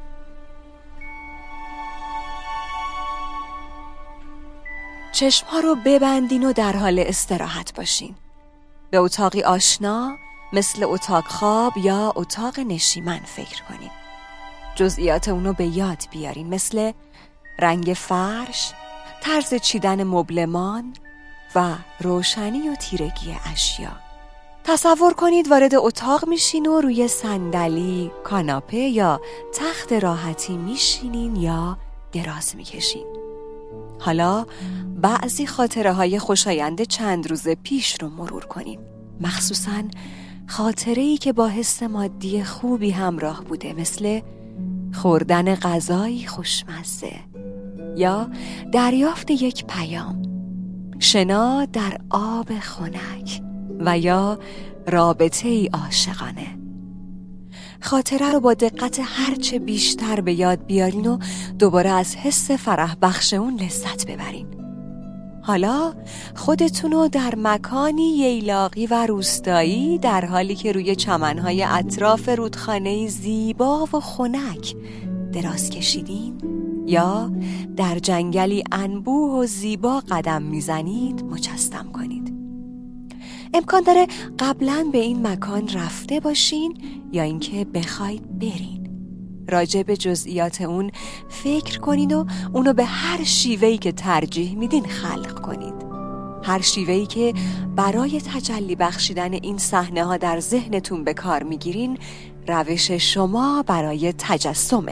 چشم‌ها رو ببندین و در حال استراحت باشین. به اتاقی آشنا مثل اتاق خواب یا اتاق نشیمن فکر کنین. جزئیات اونو به یاد بیارین، مثل رنگ فرش، طرز چیدن مبلمان، و روشنی و تیرگی اشیا. تصور کنید وارد اتاق میشین و روی صندلی، کاناپه یا تخت راحتی میشینین یا دراز میکشین. حالا بعضی خاطره های خوشایند چند روز پیش رو مرور کنین، مخصوصاً خاطره‌ای که با حس مادی خوبی همراه بوده، مثل خوردن غذایی خوشمزه یا دریافت یک پیام، شنا در آب خنک و یا رابطه‌ای عاشقانه. خاطره رو با دقت هرچه بیشتر به یاد بیارین و دوباره از حس فرح بخش اون لذت ببرین. حالا خودتونو در مکانی ییلاقی و روستایی در حالی که روی چمنهای اطراف رودخانه‌ای زیبا و خنک دراز کشیدین یا در جنگلی انبوه و زیبا قدم میزنید مجسم کنید. امکان داره قبلاً به این مکان رفته باشین یا اینکه بخواید برین. راجع به جزئیات اون فکر کنید و اونو به هر شیوهی که ترجیح میدین خلق کنید. هر شیوهی که برای تجلی بخشیدن این صحنه ها در ذهنتون به کار میگیرین روش شما برای تجسمه.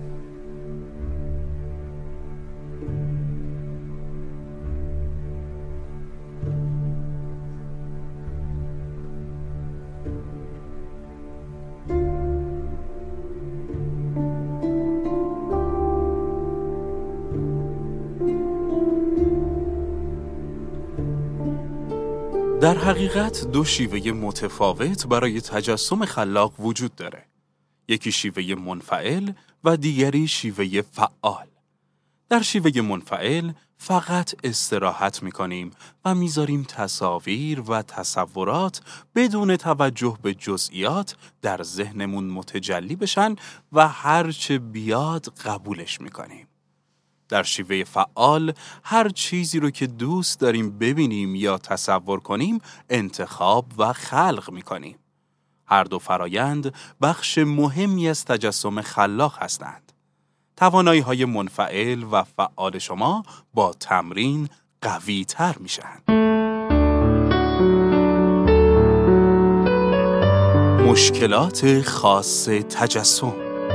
در حقیقت دو شیوه متفاوت برای تجسم خلاق وجود داره. یکی شیوه منفعل و دیگری شیوه فعال. در شیوه منفعل فقط استراحت میکنیم و میذاریم تصاویر و تصورات بدون توجه به جزئیات در ذهنمون متجلی بشن و هرچه بیاد قبولش میکنیم. در شیوه فعال هر چیزی رو که دوست داریم ببینیم یا تصور کنیم انتخاب و خلق میکنیم. هر دو فرایند بخش مهمی از تجسم خلاق هستند. توانایی‌های منفعل و فعال شما با تمرین قوی تر میشن. مشکلات خاص تجسم.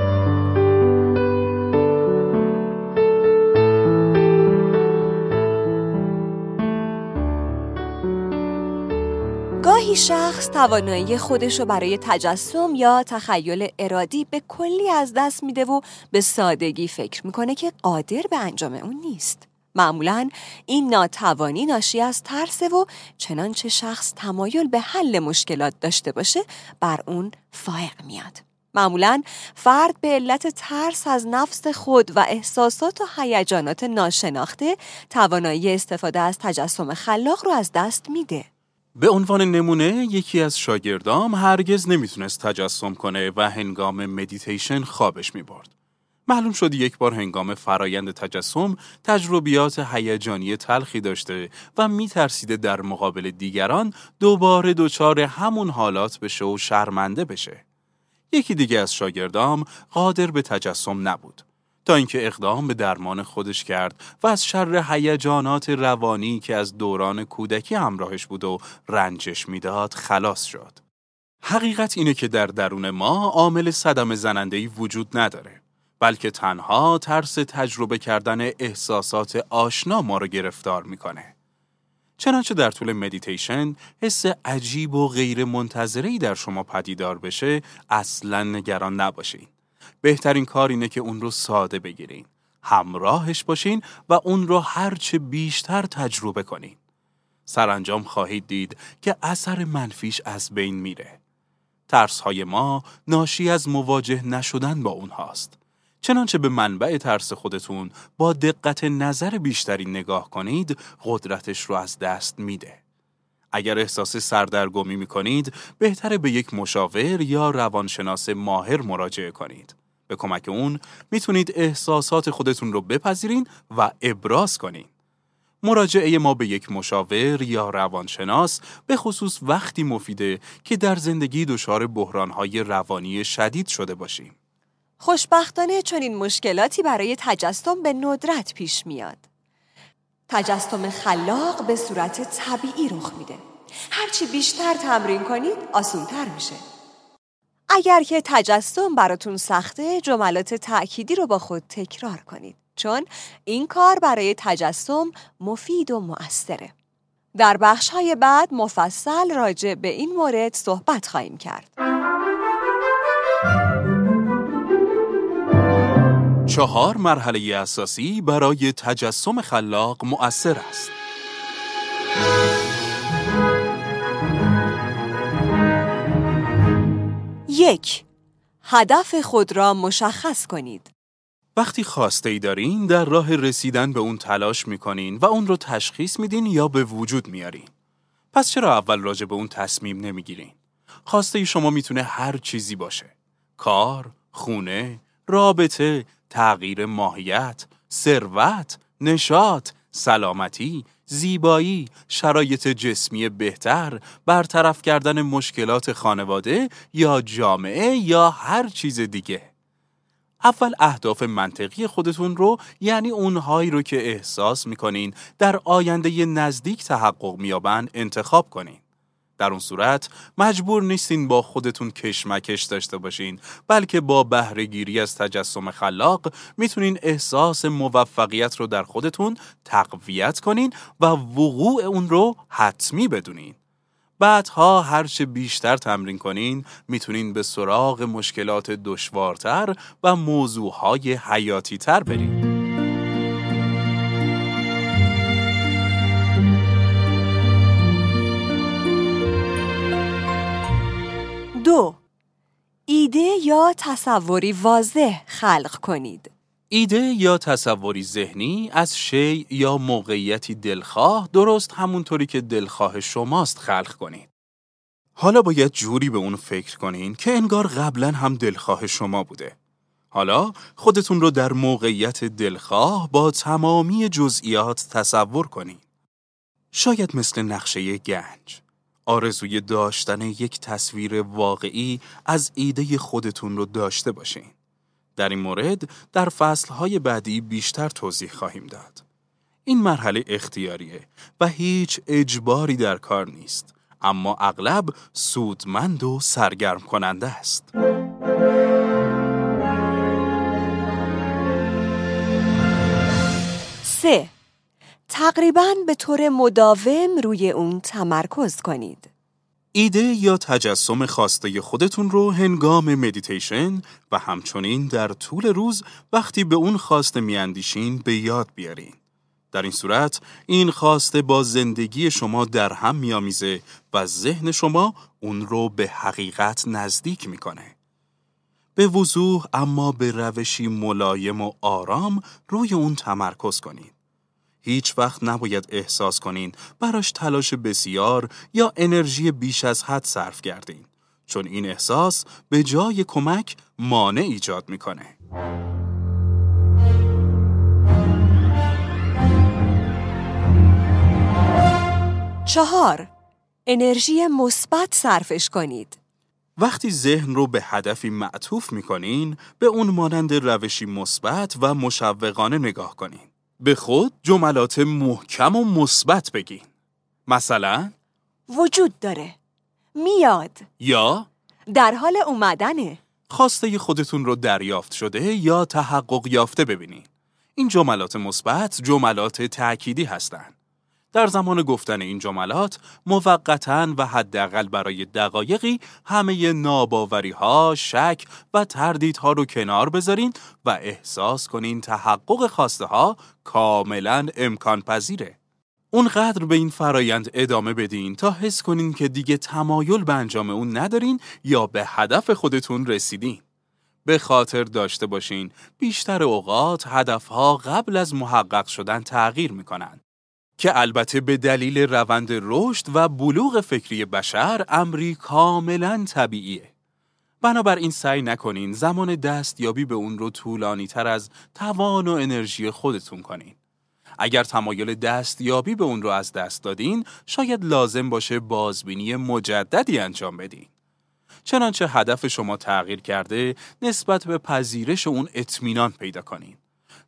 گاهی شخص توانایی خودش رو برای تجسم یا تخیل ارادی به کلی از دست میده و به سادگی فکر میکنه که قادر به انجام اون نیست. معمولاً این ناتوانی ناشی از ترسه و چنانچه شخص تمایل به حل مشکلات داشته باشه بر اون فائق میاد. معمولاً فرد به علت ترس از نفس خود و احساسات و هیجانات ناشناخته توانایی استفاده از تجسم خلاق رو از دست میده. به عنوان نمونه یکی از شاگردام هرگز نمیتونست تجسم کنه و هنگام مدیتیشن خوابش میبرد. معلوم شد یک بار هنگام فرایند تجسم تجربیات هیجانی تلخی داشته و میترسیده در مقابل دیگران دوباره دچار همون حالات بشه و شرمنده بشه. یکی دیگه از شاگردام قادر به تجسم نبود تا اینکه اقدام به درمان خودش کرد و از شر هیجانات روانی که از دوران کودکی همراهش بود و رنجش میداد خلاص شد. حقیقت اینه که در درون ما عامل صدمه زننده‌ای وجود نداره، بلکه تنها ترس تجربه کردن احساسات آشنا ما رو گرفتار میکنه. چنانچه در طول مدیتیشن حس عجیب و غیر منتظره‌ای در شما پدیدار بشه اصلاً نگران نباشین. بهترین کار اینه که اون رو ساده بگیرین، همراهش باشین و اون رو هرچه بیشتر تجربه کنین. سرانجام خواهید دید که اثر منفیش از بین میره. ترس‌های ما ناشی از مواجه نشدن با اونهاست. چنانچه به منبع ترس خودتون با دقت نظر بیشتری نگاه کنید، قدرتش رو از دست میده. اگر احساس سردرگمی میکنید، بهتره به یک مشاور یا روانشناس ماهر مراجعه کنید. به کمک اون میتونید احساسات خودتون رو بپذیرین و ابراز کنین. مراجعه ما به یک مشاور یا روانشناس به خصوص وقتی مفیده که در زندگی دچار بحران‌های روانی شدید شده باشیم. خوشبختانه چنین مشکلاتی برای تجسم به ندرت پیش میاد. تجسم خلاق به صورت طبیعی رخ میده. هرچی بیشتر تمرین کنید آسان‌تر میشه. اگر که تجسم براتون سخته، جملات تأکیدی رو با خود تکرار کنید، چون این کار برای تجسم مفید و مؤثره. در بخش‌های بعد مفصل راجع به این مورد صحبت خواهیم کرد. چهار مرحله اساسی برای تجسم خلاق مؤثر است. یک، هدف خود را مشخص کنید. وقتی خواسته‌ای دارین، در راه رسیدن به اون تلاش میکنین و اون رو تشخیص میدین یا به وجود میارین. پس چرا اول راجع به اون تصمیم نمیگیرین؟ خواسته شما میتونه هر چیزی باشه. کار، خونه، رابطه، تغییر ماهیت، ثروت، نشاط، سلامتی، زیبایی، شرایط جسمی بهتر، برطرف کردن مشکلات خانواده یا جامعه یا هر چیز دیگه. اول اهداف منطقی خودتون رو، یعنی اونهایی رو که احساس میکنین در آینده نزدیک تحقق میابن، انتخاب کنین. در اون صورت مجبور نیستین با خودتون کشمکش داشته باشین، بلکه با بهره‌گیری از تجسم خلاق میتونین احساس موفقیت رو در خودتون تقویت کنین و وقوع اون رو حتمی بدونین. بعدها هرچه بیشتر تمرین کنین، میتونین به سراغ مشکلات دشوارتر و موضوعهای حیاتی تر برین. دو، ایده یا تصوری واضح خلق کنید. ایده یا تصوری ذهنی از شی یا موقعیتی دلخواه، درست همونطوری که دلخواه شماست، خلق کنید. حالا باید جوری به اون فکر کنین که انگار قبلا هم دلخواه شما بوده. حالا خودتون رو در موقعیت دلخواه با تمامی جزئیات تصور کنین. شاید مثل نقشه گنج، آرزوی داشتن یک تصویر واقعی از ایده خودتون رو داشته باشین. در این مورد در فصلهای بعدی بیشتر توضیح خواهیم داد. این مرحله اختیاریه و هیچ اجباری در کار نیست، اما اغلب سودمند و سرگرم کننده است. سه، تقریباً به طور مداوم روی اون تمرکز کنید. ایده یا تجسم خواسته خودتون رو هنگام مدیتیشن و همچنین در طول روز وقتی به اون خواسته میاندیشین به یاد بیارین. در این صورت این خواسته با زندگی شما در هم میامیزه و ذهن شما اون رو به حقیقت نزدیک میکنه. به وضوح اما به روشی ملایم و آرام روی اون تمرکز کنین. هیچ وقت نباید احساس کنین براش تلاش بسیار یا انرژی بیش از حد صرف کردین، چون این احساس به جای کمک مانع ایجاد میکنه. چهار، انرژی مثبت صرفش کنید. وقتی ذهن رو به هدفی معطوف میکنین، به اون مانند روشی مثبت و مشوقانه نگاه کنین. به خود جملات محکم و مثبت بگین. مثلا وجود داره، میاد، یا در حال اومدنه. خواسته خودتون رو دریافت شده یا تحقق یافته ببینین. این جملات مثبت جملات تأکیدی هستند. در زمان گفتن این جملات موقتاً و حداقل برای دقایقی همه ناباوری‌ها، شک و تردیدها رو کنار بذارین و احساس کنین تحقق خواسته ها کاملاً امکان پذیره. اونقدر به این فرایند ادامه بدین تا حس کنین که دیگه تمایل به انجام اون ندارین یا به هدف خودتون رسیدین. به خاطر داشته باشین بیشتر اوقات هدفها قبل از محقق شدن تغییر میکنن، که البته به دلیل روند رشد و بلوغ فکری بشر امری کاملا طبیعیه. بنابراین سعی نکنین زمان دستیابی به اون رو طولانی تر از توان و انرژی خودتون کنین. اگر تمایل دستیابی به اون رو از دست دادین، شاید لازم باشه بازبینی مجددی انجام بدین. چنانچه هدف شما تغییر کرده، نسبت به پذیرش اون اطمینان پیدا کنین.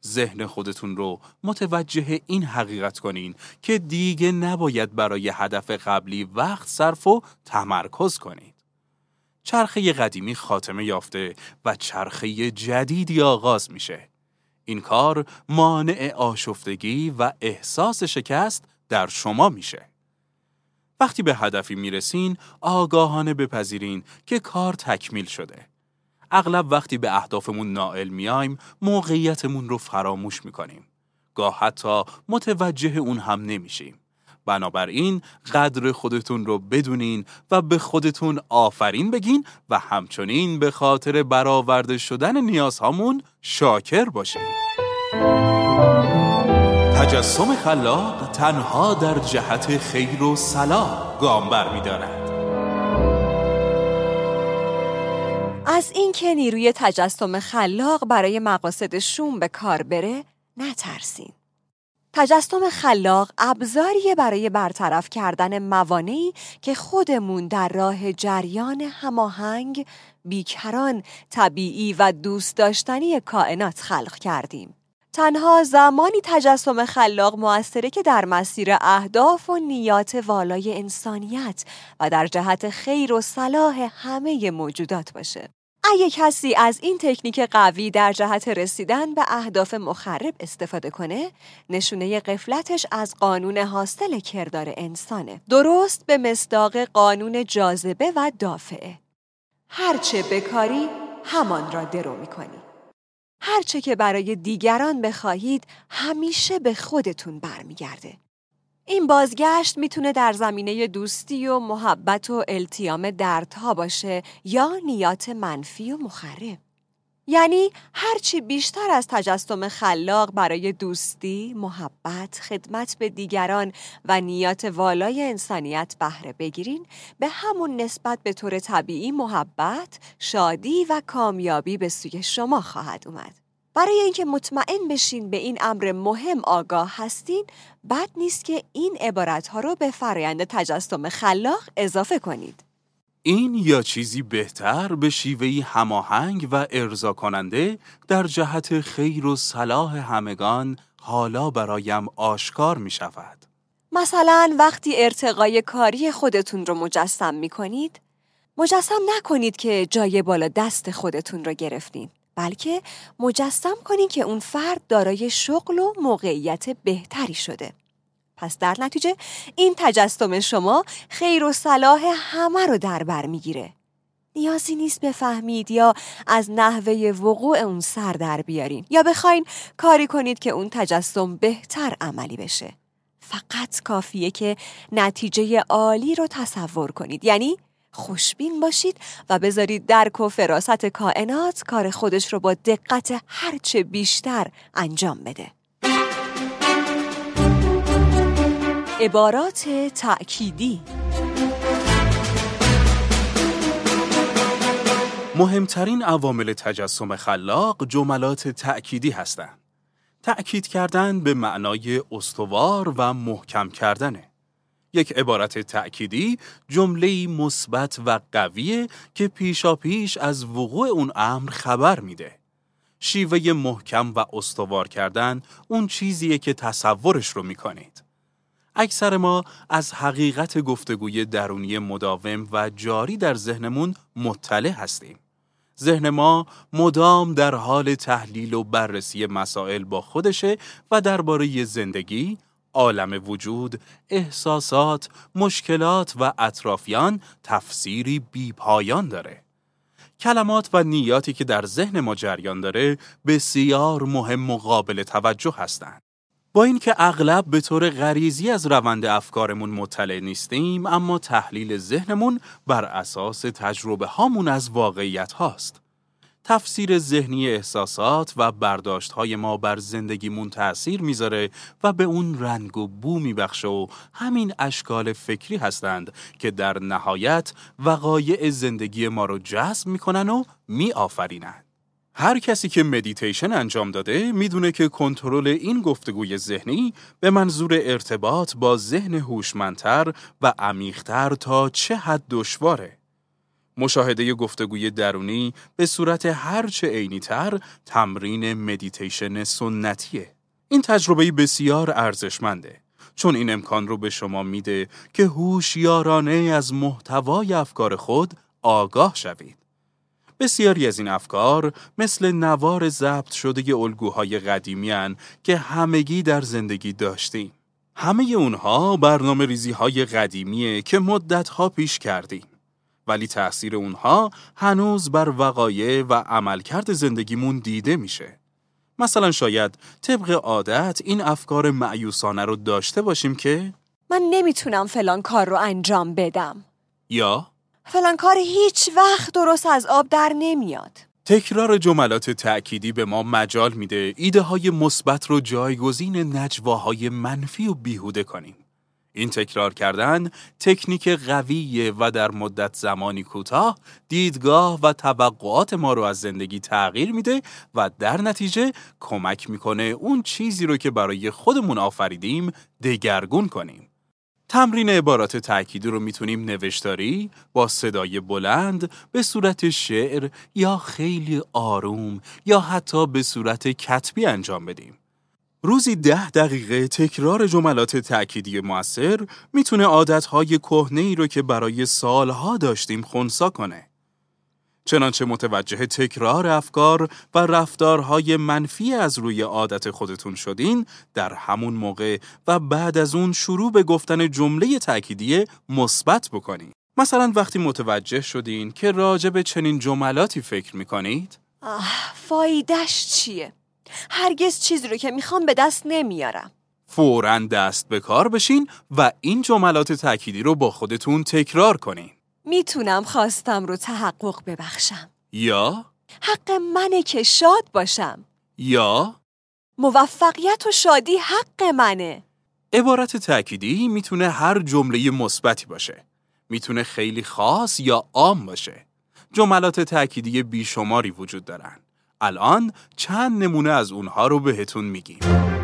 ذهن خودتون رو متوجه این حقیقت کنین که دیگه نباید برای هدف قبلی وقت صرف و تمرکز کنید. چرخه قدیمی خاتمه یافته و چرخه جدیدی آغاز میشه. این کار مانع آشفتگی و احساس شکست در شما میشه. وقتی به هدفی میرسین، آگاهانه بپذیرین که کار تکمیل شده. اغلب وقتی به اهدافمون نائل میایم، موقعیتمون رو فراموش میکنیم. گاه حتی متوجه اون هم نمیشیم. بنابراین قدر خودتون رو بدونین و به خودتون آفرین بگین و همچنین به خاطر برآورده شدن نیازهامون شاکر باشین. تجسم خلاق تنها در جهت خیر و صلاح گام برمی‌دارد. از اینکه نیروی تجسم خلاق برای مقاصد شوم به کار بره نترسین. تجسم خلاق ابزاریه برای برطرف کردن موانعی که خودمون در راه جریان هماهنگ، بیکران، طبیعی و دوست داشتنی کائنات خلق کردیم. تنها زمانی تجسم خلاق موثره که در مسیر اهداف و نیات والای انسانیت و در جهت خیر و صلاح همه موجودات باشه. اگه کسی از این تکنیک قوی در جهت رسیدن به اهداف مخرب استفاده کنه، نشونه غفلتش از قانون حاصل کردار انسانه. درست به مصداق قانون جاذبه و دافعه. هرچه بکاری همان را درو میکنی. هرچه که برای دیگران بخواهید همیشه به خودتون برمیگرده. این بازگشت میتونه در زمینه دوستی و محبت و التیام دردها باشه یا نیات منفی و مخرب. یعنی هرچی بیشتر از تجسم خلاق برای دوستی، محبت، خدمت به دیگران و نیات والای انسانیت بهره بگیرین، به همون نسبت به طور طبیعی محبت، شادی و کامیابی به سوی شما خواهد اومد. برای اینکه مطمئن بشین به این امر مهم آگاه هستین، بد نیست که این عبارتها رو به فرآیند تجسم خلاق اضافه کنید. این یا چیزی بهتر به شیوهی هماهنگ و ارضا کننده در جهت خیر و صلاح همگان حالا برایم آشکار می شود. مثلا وقتی ارتقای کاری خودتون رو مجسم می کنید، مجسم نکنید که جای بالا دست خودتون رو گرفتین، بلکه مجسم کنین که اون فرد دارای شغل و موقعیت بهتری شده. پس در نتیجه این تجسم شما خیر و صلاح همه رو در بر میگیره. نیازی نیست بفهمید یا از نحوه وقوع اون سر در بیارین یا بخواین کاری کنید که اون تجسم بهتر عملی بشه. فقط کافیه که نتیجه عالی رو تصور کنید، یعنی خوشبین باشید و بذارید درک و فراست کائنات کار خودش رو با دقت هرچه بیشتر انجام بده. عبارات تأکیدی. مهمترین عوامل تجسم خلاق جملات تأکیدی هستند. تأکید کردن به معنای استوار و محکم کردنه. یک عبارت تأکیدی جمله‌ای مثبت و قویه که پیشا پیش از وقوع اون امر خبر میده. شیوه محکم و استوار کردن اون چیزیه که تصورش رو میکنید. اکثر ما از حقیقت گفتگوی درونی مداوم و جاری در ذهنمون مطلع هستیم. ذهن ما مدام در حال تحلیل و بررسی مسائل با خودشه و درباره زندگی، عالم وجود، احساسات، مشکلات و اطرافیان تفسیری بی پایان داره. کلمات و نیاتی که در ذهن ما جریان داره بسیار مهم و قابل توجه هستند. با اینکه اغلب به طور غریزی از روند افکارمون مطلع نیستیم، اما تحلیل ذهنمون بر اساس تجربه هامون از واقعیت هاست. تفسیر ذهنی احساسات و برداشت های ما بر زندگیمون تأثیر میذاره و به اون رنگ و بو میبخشه و همین اشکال فکری هستند که در نهایت وقایع زندگی ما رو جذب میکنن و میآفرینن. هر کسی که مدیتیشن انجام داده میدونه که کنترل این گفتگوی ذهنی به منظور ارتباط با ذهن هوشمندتر و عمیق‌تر تا چه حد دشواره. مشاهده گفتگوی درونی به صورت هرچه عینی‌تر تمرین مدیتیشن سنتیه. این تجربه بسیار ارزشمنده، چون این امکان رو به شما میده که هوشیارانه از محتوای افکار خود آگاه شوید. بسیاری از این افکار مثل نوار ضبط شده الگوهای قدیمی هن که همگی در زندگی داشتیم. همه اونها برنامه ریزی های قدیمیه که مدتها پیش کردیم. ولی تأثیر اونها هنوز بر وقایع و عملکرد زندگیمون دیده میشه. مثلا شاید طبق عادت این افکار مأیوسانه رو داشته باشیم که من نمیتونم فلان کار رو انجام بدم، یا فلان کار هیچ وقت درست از آب در نمیاد. تکرار جملات تأکیدی به ما مجال میده ایده های مثبت رو جایگزین نجواهای منفی و بیهوده کنیم. این تکرار کردن تکنیک قویه و در مدت زمانی کوتاه دیدگاه و توقعات ما رو از زندگی تغییر میده و در نتیجه کمک میکنه اون چیزی رو که برای خودمون آفریدیم دگرگون کنیم. تمرین عبارات تأکیدی رو میتونیم نوشتاری، با صدای بلند، به صورت شعر یا خیلی آروم یا حتی به صورت کتبی انجام بدیم. روزی ده دقیقه تکرار جملات تأکیدی مؤثر میتونه عادتهای کهنه‌ای رو که برای سالها داشتیم خنثی کنه. چنانچه متوجه تکرار افکار و رفتارهای منفی از روی عادت خودتون شدین، در همون موقع و بعد از اون شروع به گفتن جمله تأکیدی مثبت بکنید. مثلا وقتی متوجه شدین که راجع به چنین جملاتی فکر میکنید، آه، فایدهش چیه؟ هرگز چیزی رو که میخوام به دست نمیارم. فوراً دست به کار بشین و این جملات تأکیدی رو با خودتون تکرار کنین. میتونم خواستم رو تحقق ببخشم. یا حق منه که شاد باشم. یا موفقیت و شادی حق منه. عبارت تأکیدی میتونه هر جمله مثبتی باشه. میتونه خیلی خاص یا عام باشه. جملات تأکیدی بیشماری وجود دارن. الان چند نمونه از اونها رو بهتون میگیم.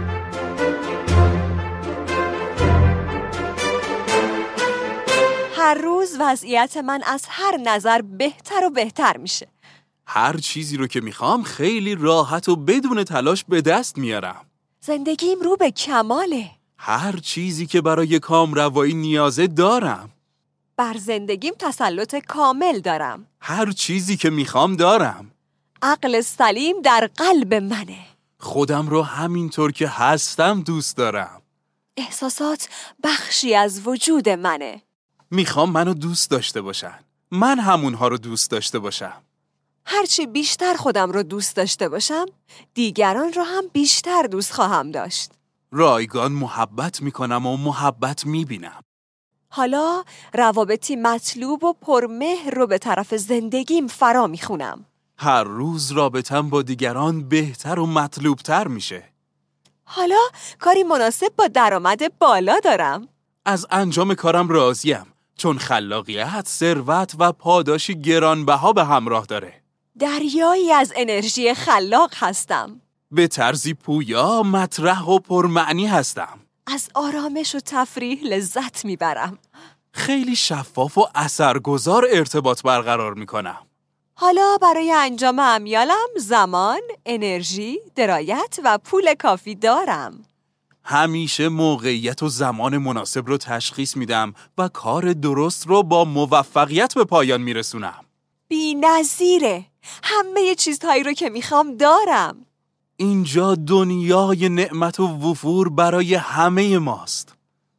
هر روز وضعیت من از هر نظر بهتر و بهتر میشه. هر چیزی رو که میخوام خیلی راحت و بدون تلاش به دست میارم. زندگیم رو به کماله. هر چیزی که برای کامروایی نیازه دارم. بر زندگیم تسلط کامل دارم. هر چیزی که میخوام دارم. عقل سلیم در قلب منه. خودم رو همینطور که هستم دوست دارم. احساسات بخشی از وجود منه. میخوام منو دوست داشته باشن. من همونها رو دوست داشته باشم. هرچی بیشتر خودم رو دوست داشته باشم، دیگران رو هم بیشتر دوست خواهم داشت. رایگان محبت میکنم و محبت میبینم. حالا روابطی مطلوب و پرمهر رو به طرف زندگیم فرا میخونم. هر روز رابطم با دیگران بهتر و مطلوبتر میشه. حالا کاری مناسب با درآمد بالا دارم. از انجام کارم راضیم، چون خلاقیت، ثروت و پاداشی گرانبها به همراه داره. دریایی از انرژی خلاق هستم. به طرزی پویا، مطرح و پرمعنی هستم. از آرامش و تفریح لذت میبرم. خیلی شفاف و اثرگذار ارتباط برقرار میکنم. حالا برای انجام امیالم زمان، انرژی، درایت و پول کافی دارم. همیشه موقعیت و زمان مناسب رو تشخیص میدم و کار درست رو با موفقیت به پایان میرسونم. بی‌نظیره. همه چیزهایی رو که میخوام دارم. اینجا دنیای نعمت و وفور برای همه ماست.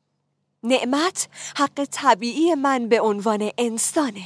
نعمت حق طبیعی من به عنوان انسانه.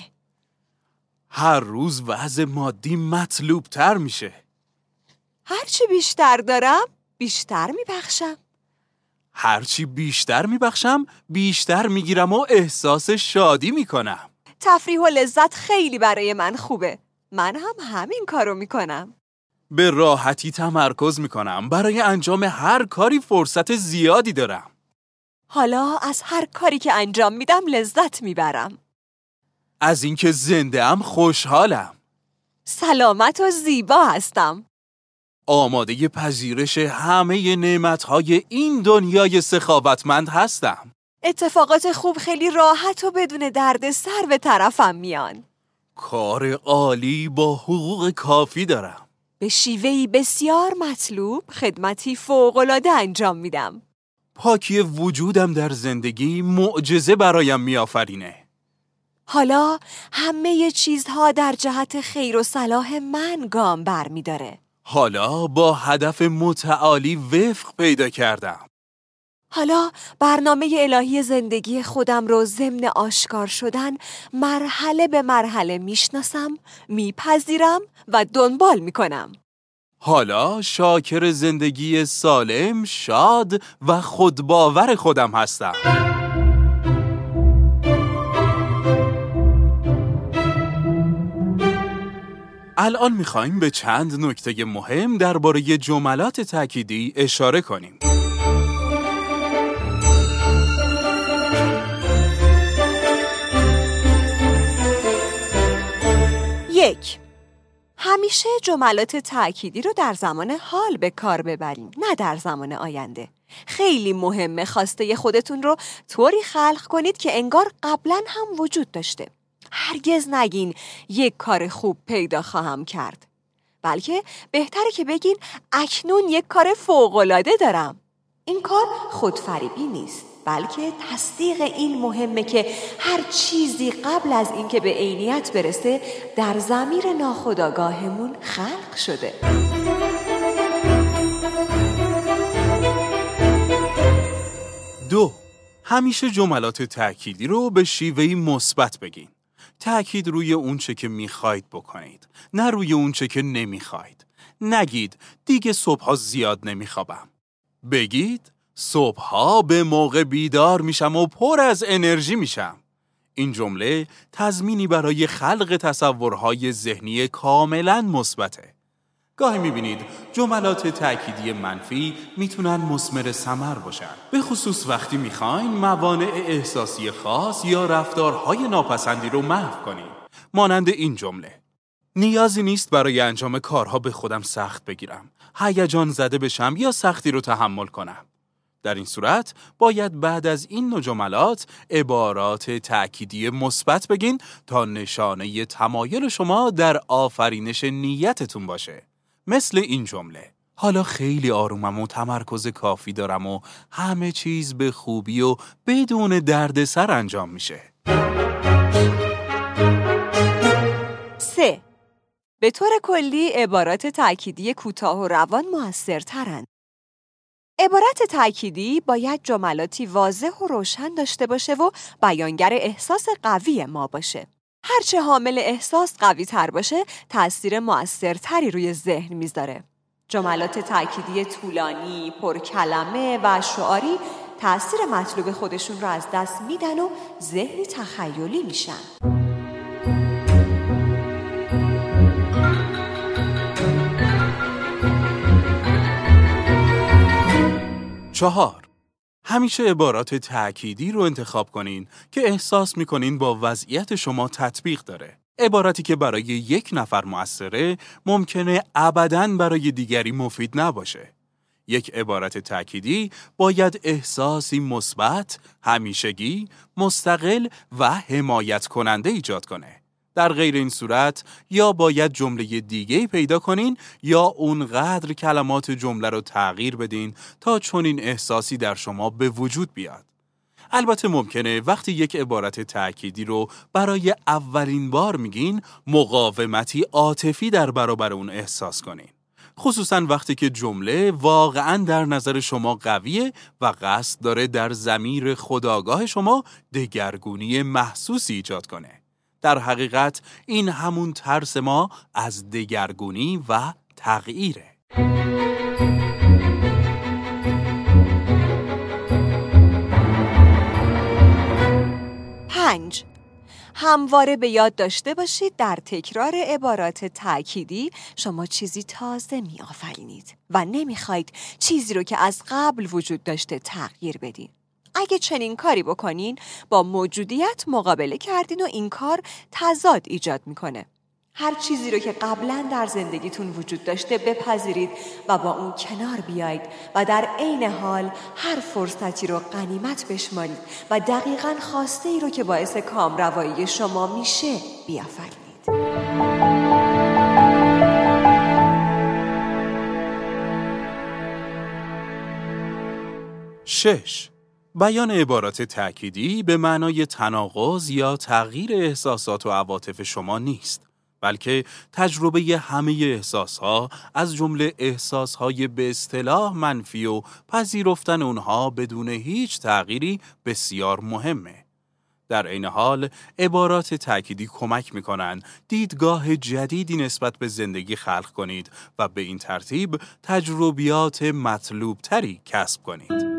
هر روز وضع مادی مطلوب تر میشه. هرچی بیشتر دارم بیشتر میبخشم. هرچی بیشتر میبخشم بیشتر میگیرم و احساس شادی میکنم. تفریح و لذت خیلی برای من خوبه. من هم همین کارو میکنم. به راحتی تمرکز میکنم. برای انجام هر کاری فرصت زیادی دارم. حالا از هر کاری که انجام میدم لذت میبرم. از اینکه زنده ام خوشحالم. سلامت و زیبا هستم. آماده پذیرش همه نعمتهای این دنیای سخاوتمند هستم. اتفاقات خوب خیلی راحت و بدون درد سر به طرفم میان. کار عالی با حقوق کافی دارم. به شیوهی بسیار مطلوب خدمتی فوق‌العاده انجام میدم. پاکی وجودم در زندگی معجزه برایم میآفرینه. حالا همه چیزها در جهت خیر و صلاح من گام بر می داره. حالا با هدف متعالی وفق پیدا کردم. حالا برنامه الهی زندگی خودم رو ضمن آشکار شدن مرحله به مرحله میشناسم، میپذیرم و دنبال میکنم. حالا شاکر زندگی سالم، شاد و خودباور خودم هستم. الان میخوایم به چند نکته مهم درباره جملات تأکیدی اشاره کنیم. یک، همیشه جملات تأکیدی رو در زمان حال به کار ببرین، نه در زمان آینده. خیلی مهمه خواسته خودتون رو طوری خلق کنید که انگار قبلا هم وجود داشته. هرگز نگین یک کار خوب پیدا خواهم کرد، بلکه بهتره که بگین اکنون یک کار فوق‌العاده دارم. این کار خودفریبی نیست، بلکه تصدیق این مهمه که هر چیزی قبل از اینکه به عینیت برسه در ضمیر ناخودآگاهمون خلق شده. دو، همیشه جملات تأکیدی رو به شیوهی مثبت بگین. تأکید روی اونچه که میخواید بکنید، نه روی اونچه که نمیخواید. نگید دیگه صبح‌ها زیاد نمیخوابم. بگید صبح‌ها به موقع بیدار میشم و پر از انرژی میشم. این جمله تضمینی برای خلق تصورهای ذهنی کاملاً مثبته. گاهی میبینید جملات تأکیدی منفی میتونن مثمر ثمر باشن، به خصوص وقتی میخواین موانع احساسی خاص یا رفتارهای ناپسندی رو محو کنین. مانند این جمله: نیازی نیست برای انجام کارها به خودم سخت بگیرم، هیجان زده بشم یا سختی رو تحمل کنم. در این صورت باید بعد از این نوع جملات عبارات تأکیدی مثبت بگین تا نشانه تمایل شما در آفرینش نیتتون باشه. مثل این جمله: حالا خیلی آرومم و تمرکز کافی دارم و همه چیز به خوبی و بدون دردسر انجام میشه. سه، به طور کلی عبارات تأکیدی کوتاه و روان مؤثرترند. عبارت تأکیدی باید جملاتی واضح و روشن داشته باشه و بیانگر احساس قوی ما باشه. هرچه حامل احساس قوی تر باشه، تأثیر مؤثرتری روی ذهن میذاره. جملات تأکیدی طولانی، پرکلمه و شعاری تأثیر مطلوب خودشون رو از دست میدن و ذهنی تخیلی میشن. چهار، همیشه عبارات تأکیدی رو انتخاب کنین که احساس میکنین با وضعیت شما تطبیق داره. عبارتی که برای یک نفر مؤثره ممکنه ابداً برای دیگری مفید نباشه. یک عبارت تأکیدی باید احساسی مثبت، همیشگی، مستقل و حمایت کننده ایجاد کنه. در غیر این صورت یا باید جمله دیگه‌ای پیدا کنین یا اونقدر کلمات جمله رو تغییر بدین تا چنین احساسی در شما به وجود بیاد. البته ممکنه وقتی یک عبارت تأکیدی رو برای اولین بار میگین مقاومتی عاطفی در برابر اون احساس کنین. خصوصاً وقتی که جمله واقعاً در نظر شما قویه و قصد داره در ضمیر خودآگاه شما دگرگونی محسوسی ایجاد کنه. در حقیقت این همون ترس ما از دگرگونی و تغییره. پنج، همواره به یاد داشته باشید در تکرار عبارات تأکیدی شما چیزی تازه می آفرینید و نمی خواید چیزی رو که از قبل وجود داشته تغییر بدین. اگه چنین کاری بکنین با موجودیت مقابله کردین و این کار تضاد ایجاد میکنه. هر چیزی رو که قبلا در زندگیتون وجود داشته بپذیرید و با اون کنار بیایید و در عین حال هر فرصتی رو غنیمت بشمارید و دقیقاً خواسته ای رو که باعث کامروایی شما میشه بیافرینید. شش. بیان عبارات تأکیدی به معنای تناقض یا تغییر احساسات و عواطف شما نیست، بلکه تجربه همه احساسها از جمله احساسهای به اصطلاح منفی و پذیرفتن اونها بدون هیچ تغییری بسیار مهمه. در عین حال عبارات تأکیدی کمک می‌کنند دیدگاه جدیدی نسبت به زندگی خلق کنید و به این ترتیب تجربیات مطلوب تری کسب کنید.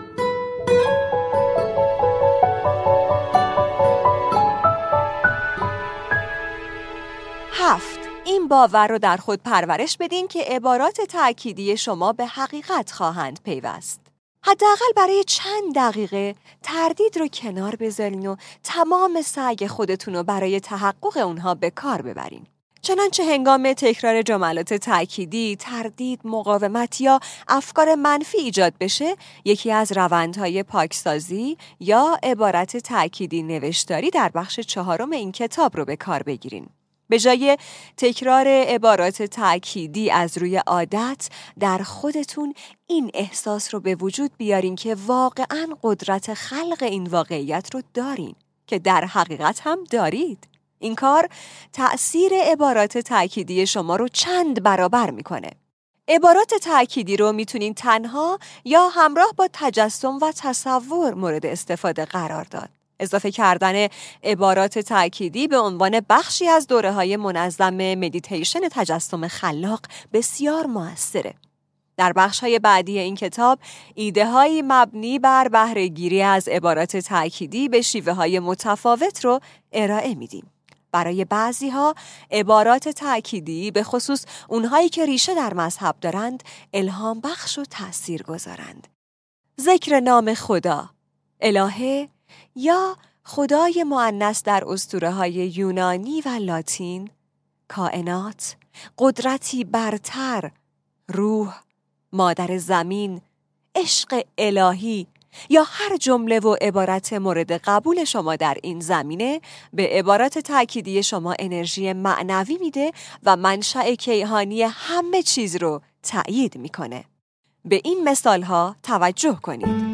هفت. این باور رو در خود پرورش بدین که عبارات تأکیدی شما به حقیقت خواهند پیوست. حداقل برای چند دقیقه تردید رو کنار بذارین و تمام سعی خودتون رو برای تحقق اونها به کار ببرین. چنانچه هنگام تکرار جملات تأکیدی، تردید، مقاومت یا افکار منفی ایجاد بشه، یکی از روندهای پاکسازی یا عبارت تأکیدی نوشتاری در بخش چهارم این کتاب رو به کار بگیرین. به جای تکرار عبارات تأکیدی از روی عادت، در خودتون این احساس رو به وجود بیارین که واقعاً قدرت خلق این واقعیت رو دارین، که در حقیقت هم دارید. این کار تأثیر عبارات تأکیدی شما رو چند برابر میکنه. عبارات تأکیدی رو میتونین تنها یا همراه با تجسم و تصور مورد استفاده قرار داد. اضافه کردن عبارات تأکیدی به عنوان بخشی از دوره‌های منظم مدیتیشن تجسم خلاق بسیار موثره. در بخش‌های بعدی این کتاب ایده‌هایی مبنی بر بهره‌گیری از عبارات تأکیدی به شیوه‌های متفاوت رو ارائه میدیم. برای بعضی‌ها عبارات تأکیدی، به خصوص اونهایی که ریشه در مذهب دارند، الهام بخش و تأثیر گذارند. ذکر نام خدا، الهه یا خدای مؤنث در اسطوره‌های یونانی و لاتین، کائنات، قدرتی برتر، روح، مادر زمین، عشق الهی یا هر جمله و عبارت مورد قبول شما در این زمینه به عبارات تأکیدی شما انرژی معنوی میده و منشأ کیهانی همه چیز رو تأیید میکنه. به این مثالها توجه کنید.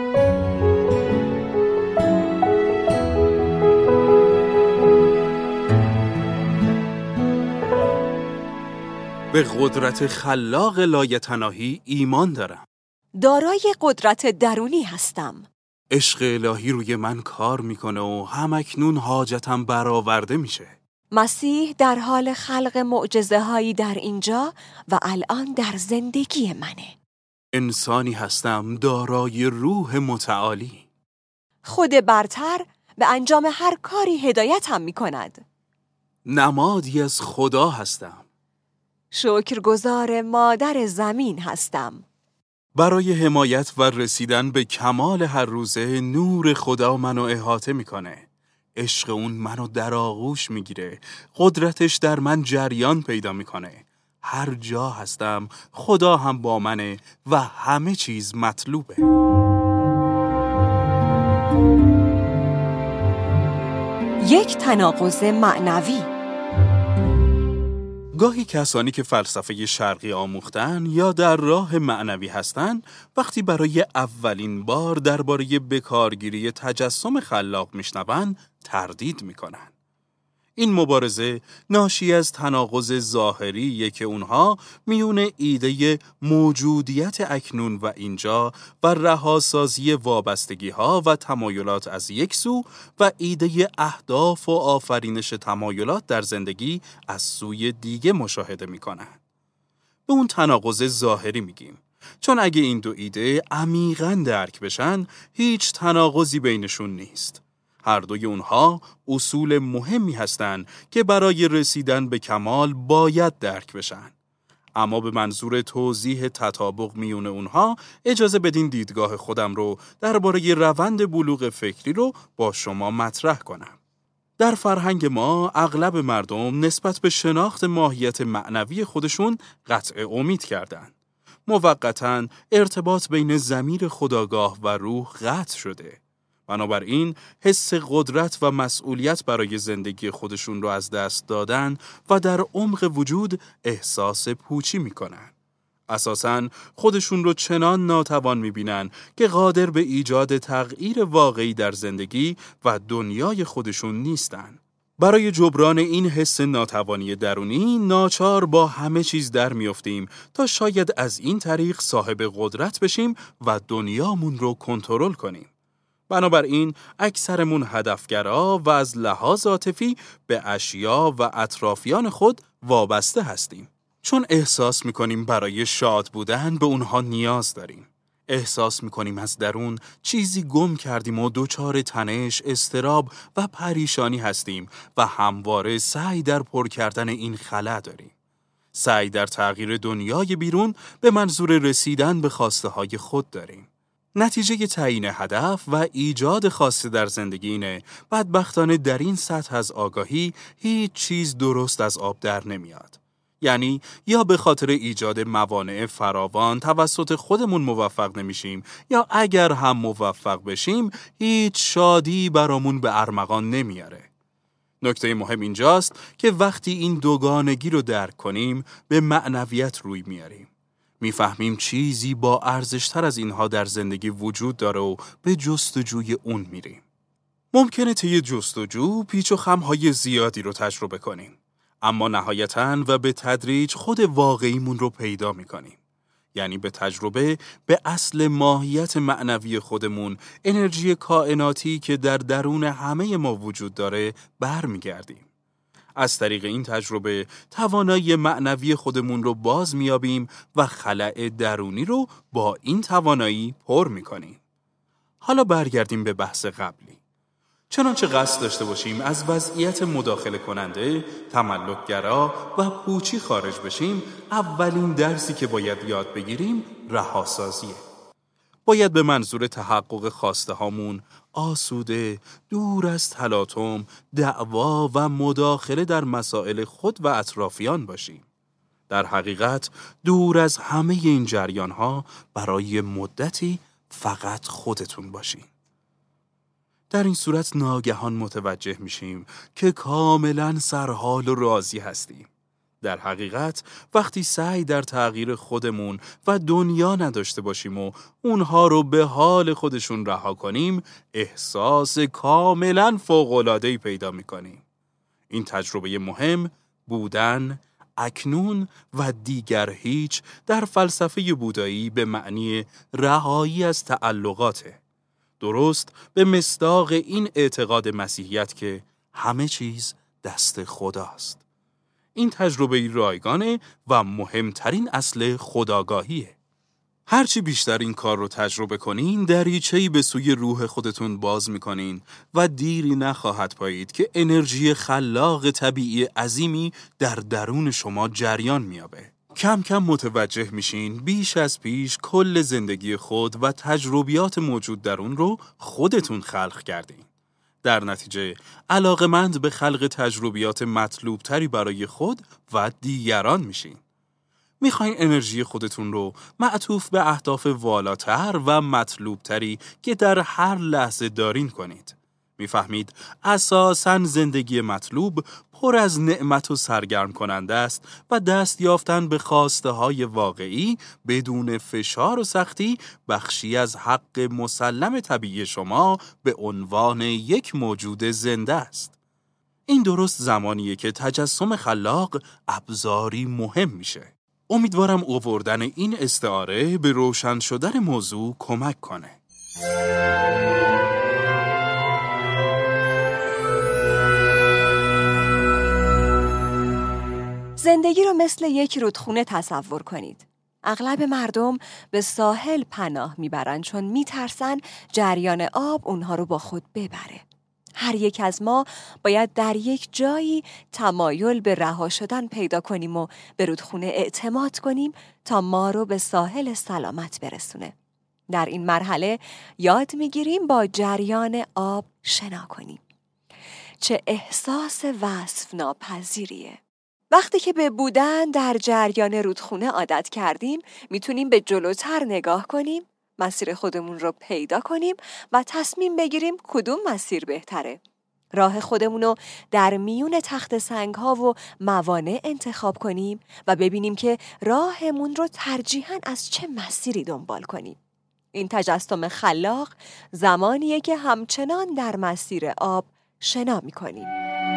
به قدرت خلاق لایتناهی ایمان دارم. دارای قدرت درونی هستم. عشق الهی روی من کار میکنه و همکنون حاجتم برآورده میشه. مسیح در حال خلق معجزه هایی در اینجا و الان در زندگی منه. انسانی هستم دارای روح متعالی. خود برتر به انجام هر کاری هدایتم میکند. نمادی از خدا هستم. شکرگزار مادر زمین هستم. برای حمایت و رسیدن به کمال هر روزه نور خدا منو احاطه میکنه. عشق اون منو در آغوش میگیره. قدرتش در من جریان پیدا میکنه. هر جا هستم خدا هم با منه و همه چیز مطلوبه. یک تناقض معنوی. گاهی کسانی که فلسفه شرقی آموختن یا در راه معنوی هستن، وقتی برای اولین بار درباره بکارگیری تجسم خلاق میشنون، تردید میکنن. این مبارزه ناشی از تناقض ظاهریه که اونها میون ایده موجودیت اکنون و اینجا و رهاسازی وابستگی ها و تمایلات از یک سو و ایده اهداف و آفرینش تمایلات در زندگی از سوی دیگه مشاهده میکنن. به اون تناقض ظاهری میگیم، چون اگه این دو ایده عمیقاً درک بشن، هیچ تناقضی بینشون نیست. هر دوی اونها اصول مهمی هستند که برای رسیدن به کمال باید درک بشن. اما به منظور توضیح تطابق میون اونها اجازه بدین دیدگاه خودم رو درباره روند بلوغ فکری رو با شما مطرح کنم. در فرهنگ ما اغلب مردم نسبت به شناخت ماهیت معنوی خودشون قطع امید کردن. موقتاً ارتباط بین ضمیر خودآگاه و روح قطع شده. بنابراین حس قدرت و مسئولیت برای زندگی خودشون رو از دست دادن و در عمق وجود احساس پوچی میکنن. اساساً خودشون رو چنان ناتوان میبینن که قادر به ایجاد تغییر واقعی در زندگی و دنیای خودشون نیستن. برای جبران این حس ناتوانی درونی ناچار با همه چیز در میافتیم تا شاید از این طریق صاحب قدرت بشیم و دنیامون رو کنترل کنیم. بنابراین اکثرمون هدفگرا و از لحاظ عاطفی به اشیا و اطرافیان خود وابسته هستیم. چون احساس میکنیم برای شاد بودن به اونها نیاز داریم. احساس میکنیم از درون چیزی گم کردیم و دچار تنش، اضطراب و پریشانی هستیم و همواره سعی در پر کردن این خلا داریم. سعی در تغییر دنیای بیرون به منظور رسیدن به خواسته های خود داریم. نتیجه تعیین هدف و ایجاد خواسته در زندگی اینه بدبختانه در این سطح از آگاهی هیچ چیز درست از آب در نمیاد. یعنی یا به خاطر ایجاد موانع فراوان توسط خودمون موفق نمیشیم یا اگر هم موفق بشیم هیچ شادی برامون به ارمغان نمیاره. نکته مهم اینجاست که وقتی این دوگانگی رو درک کنیم به معنویت روی میاریم. میفهمیم چیزی با ارزشتر از اینها در زندگی وجود داره و به جستجوی اون میریم. ممکنه طی جستجو پیچ و خم‌های زیادی رو تجربه کنیم. اما نهایتاً و به تدریج خود واقعیمون رو پیدا میکنیم. یعنی به تجربه به اصل ماهیت معنوی خودمون، انرژی کائناتی که در درون همه ما وجود داره برمیگردیم. از طریق این تجربه توانایی معنوی خودمون رو باز میابیم و خلأ درونی رو با این توانایی پر میکنیم. حالا برگردیم به بحث قبلی. چنانچه قصد داشته باشیم از وضعیت مداخله کننده، تملک‌گرا و پوچی خارج بشیم، اولین درسی که باید یاد بگیریم رهاسازیه. باید به منظور تحقق خواسته هامون آسوده، دور از تلاطم، دعوا و مداخله در مسائل خود و اطرافیان باشیم. در حقیقت دور از همه این جریان ها برای مدتی فقط خودتون باشین. در این صورت ناگهان متوجه میشیم که کاملاً سرحال و راضی هستیم. در حقیقت وقتی سعی در تغییر خودمون و دنیا نداشته باشیم و اونها رو به حال خودشون رها کنیم، احساس کاملاً فوق‌العاده‌ای پیدا میکنیم. این تجربه مهم، بودن، اکنون و دیگر هیچ، در فلسفه بودایی به معنی رهایی از تعلقاته. درست به مصداق این اعتقاد مسیحیت که همه چیز دست خداست. این تجربه رایگانه و مهمترین اصل خودآگاهیه. هرچی بیشتر این کار رو تجربه کنین، دریچه‌ای به سوی روح خودتون باز میکنین و دیری نخواهد پایید که انرژی خلاق طبیعی عظیمی در درون شما جریان میابه. کم کم متوجه میشین بیش از پیش کل زندگی خود و تجربیات موجود در اون رو خودتون خلق کردین. در نتیجه علاقه‌مند به خلق تجربیات مطلوب تری برای خود و دیگران میشین. میخواین انرژی خودتون رو معطوف به اهداف والاتر و مطلوب تری که در هر لحظه دارین کنید. میفهمید اساساً زندگی مطلوب پر از نعمت و سرگرم کننده است و دست یافتن به خواسته های واقعی بدون فشار و سختی بخشی از حق مسلم طبیعی شما به عنوان یک موجود زنده است. این درست زمانیه که تجسم خلاق ابزاری مهم میشه. امیدوارم آوردن این استعاره به روشن شدن موضوع کمک کنه. زندگی رو مثل یک رودخونه تصور کنید. اغلب مردم به ساحل پناه میبرن چون میترسن جریان آب اونها رو با خود ببره. هر یک از ما باید در یک جایی تمایل به رها شدن پیدا کنیم و به رودخونه اعتماد کنیم تا ما رو به ساحل سلامت برسونه. در این مرحله یاد میگیریم با جریان آب شنا کنیم. چه احساس وصف ناپذیریه. وقتی که به بودن در جریان رودخونه عادت کردیم، میتونیم به جلوتر نگاه کنیم مسیر خودمون رو پیدا کنیم و تصمیم بگیریم کدوم مسیر بهتره. راه خودمون رو در میون تخت سنگ ها و موانع انتخاب کنیم و ببینیم که راهمون رو ترجیحاً از چه مسیری دنبال کنیم. این تجسم خلاق زمانیه که همچنان در مسیر آب شنا می‌کنیم.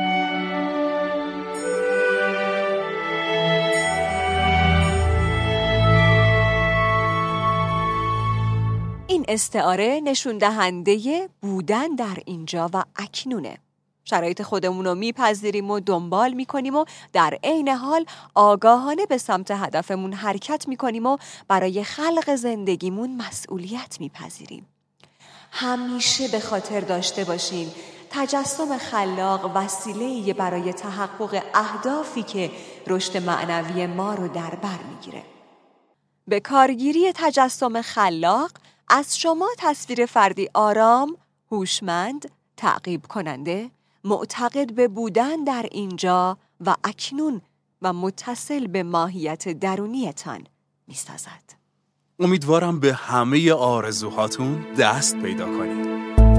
این استعاره نشون دهنده بودن در اینجا و اکنونه. شرایط خودمون رو میپذیریم و دنبال میکنیم و در عین حال آگاهانه به سمت هدفمون حرکت میکنیم و برای خلق زندگیمون مسئولیت میپذیریم. همیشه به خاطر داشته باشین تجسم خلاق وسیله‌ای برای تحقق اهدافی که رشد معنوی ما رو در بر میگیره. به کارگیری تجسم خلاق از شما تصویر فردی آرام، هوشمند، تعقیب کننده، معتقد به بودن در اینجا و اکنون و متصل به ماهیت درونیتان می‌سازد. امیدوارم به همه آرزوهاتون دست پیدا کنید.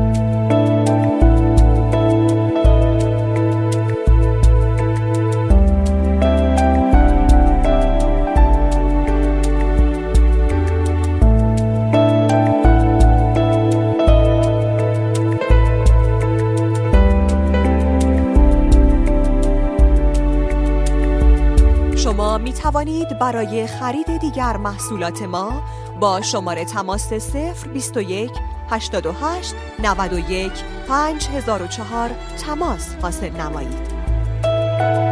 شما می توانید برای خرید دیگر محصولات ما با شماره تماس صفر بیست و یک هشتاد و هشت نود و یک پنج هزار و چهار تماس حاصل نمایید.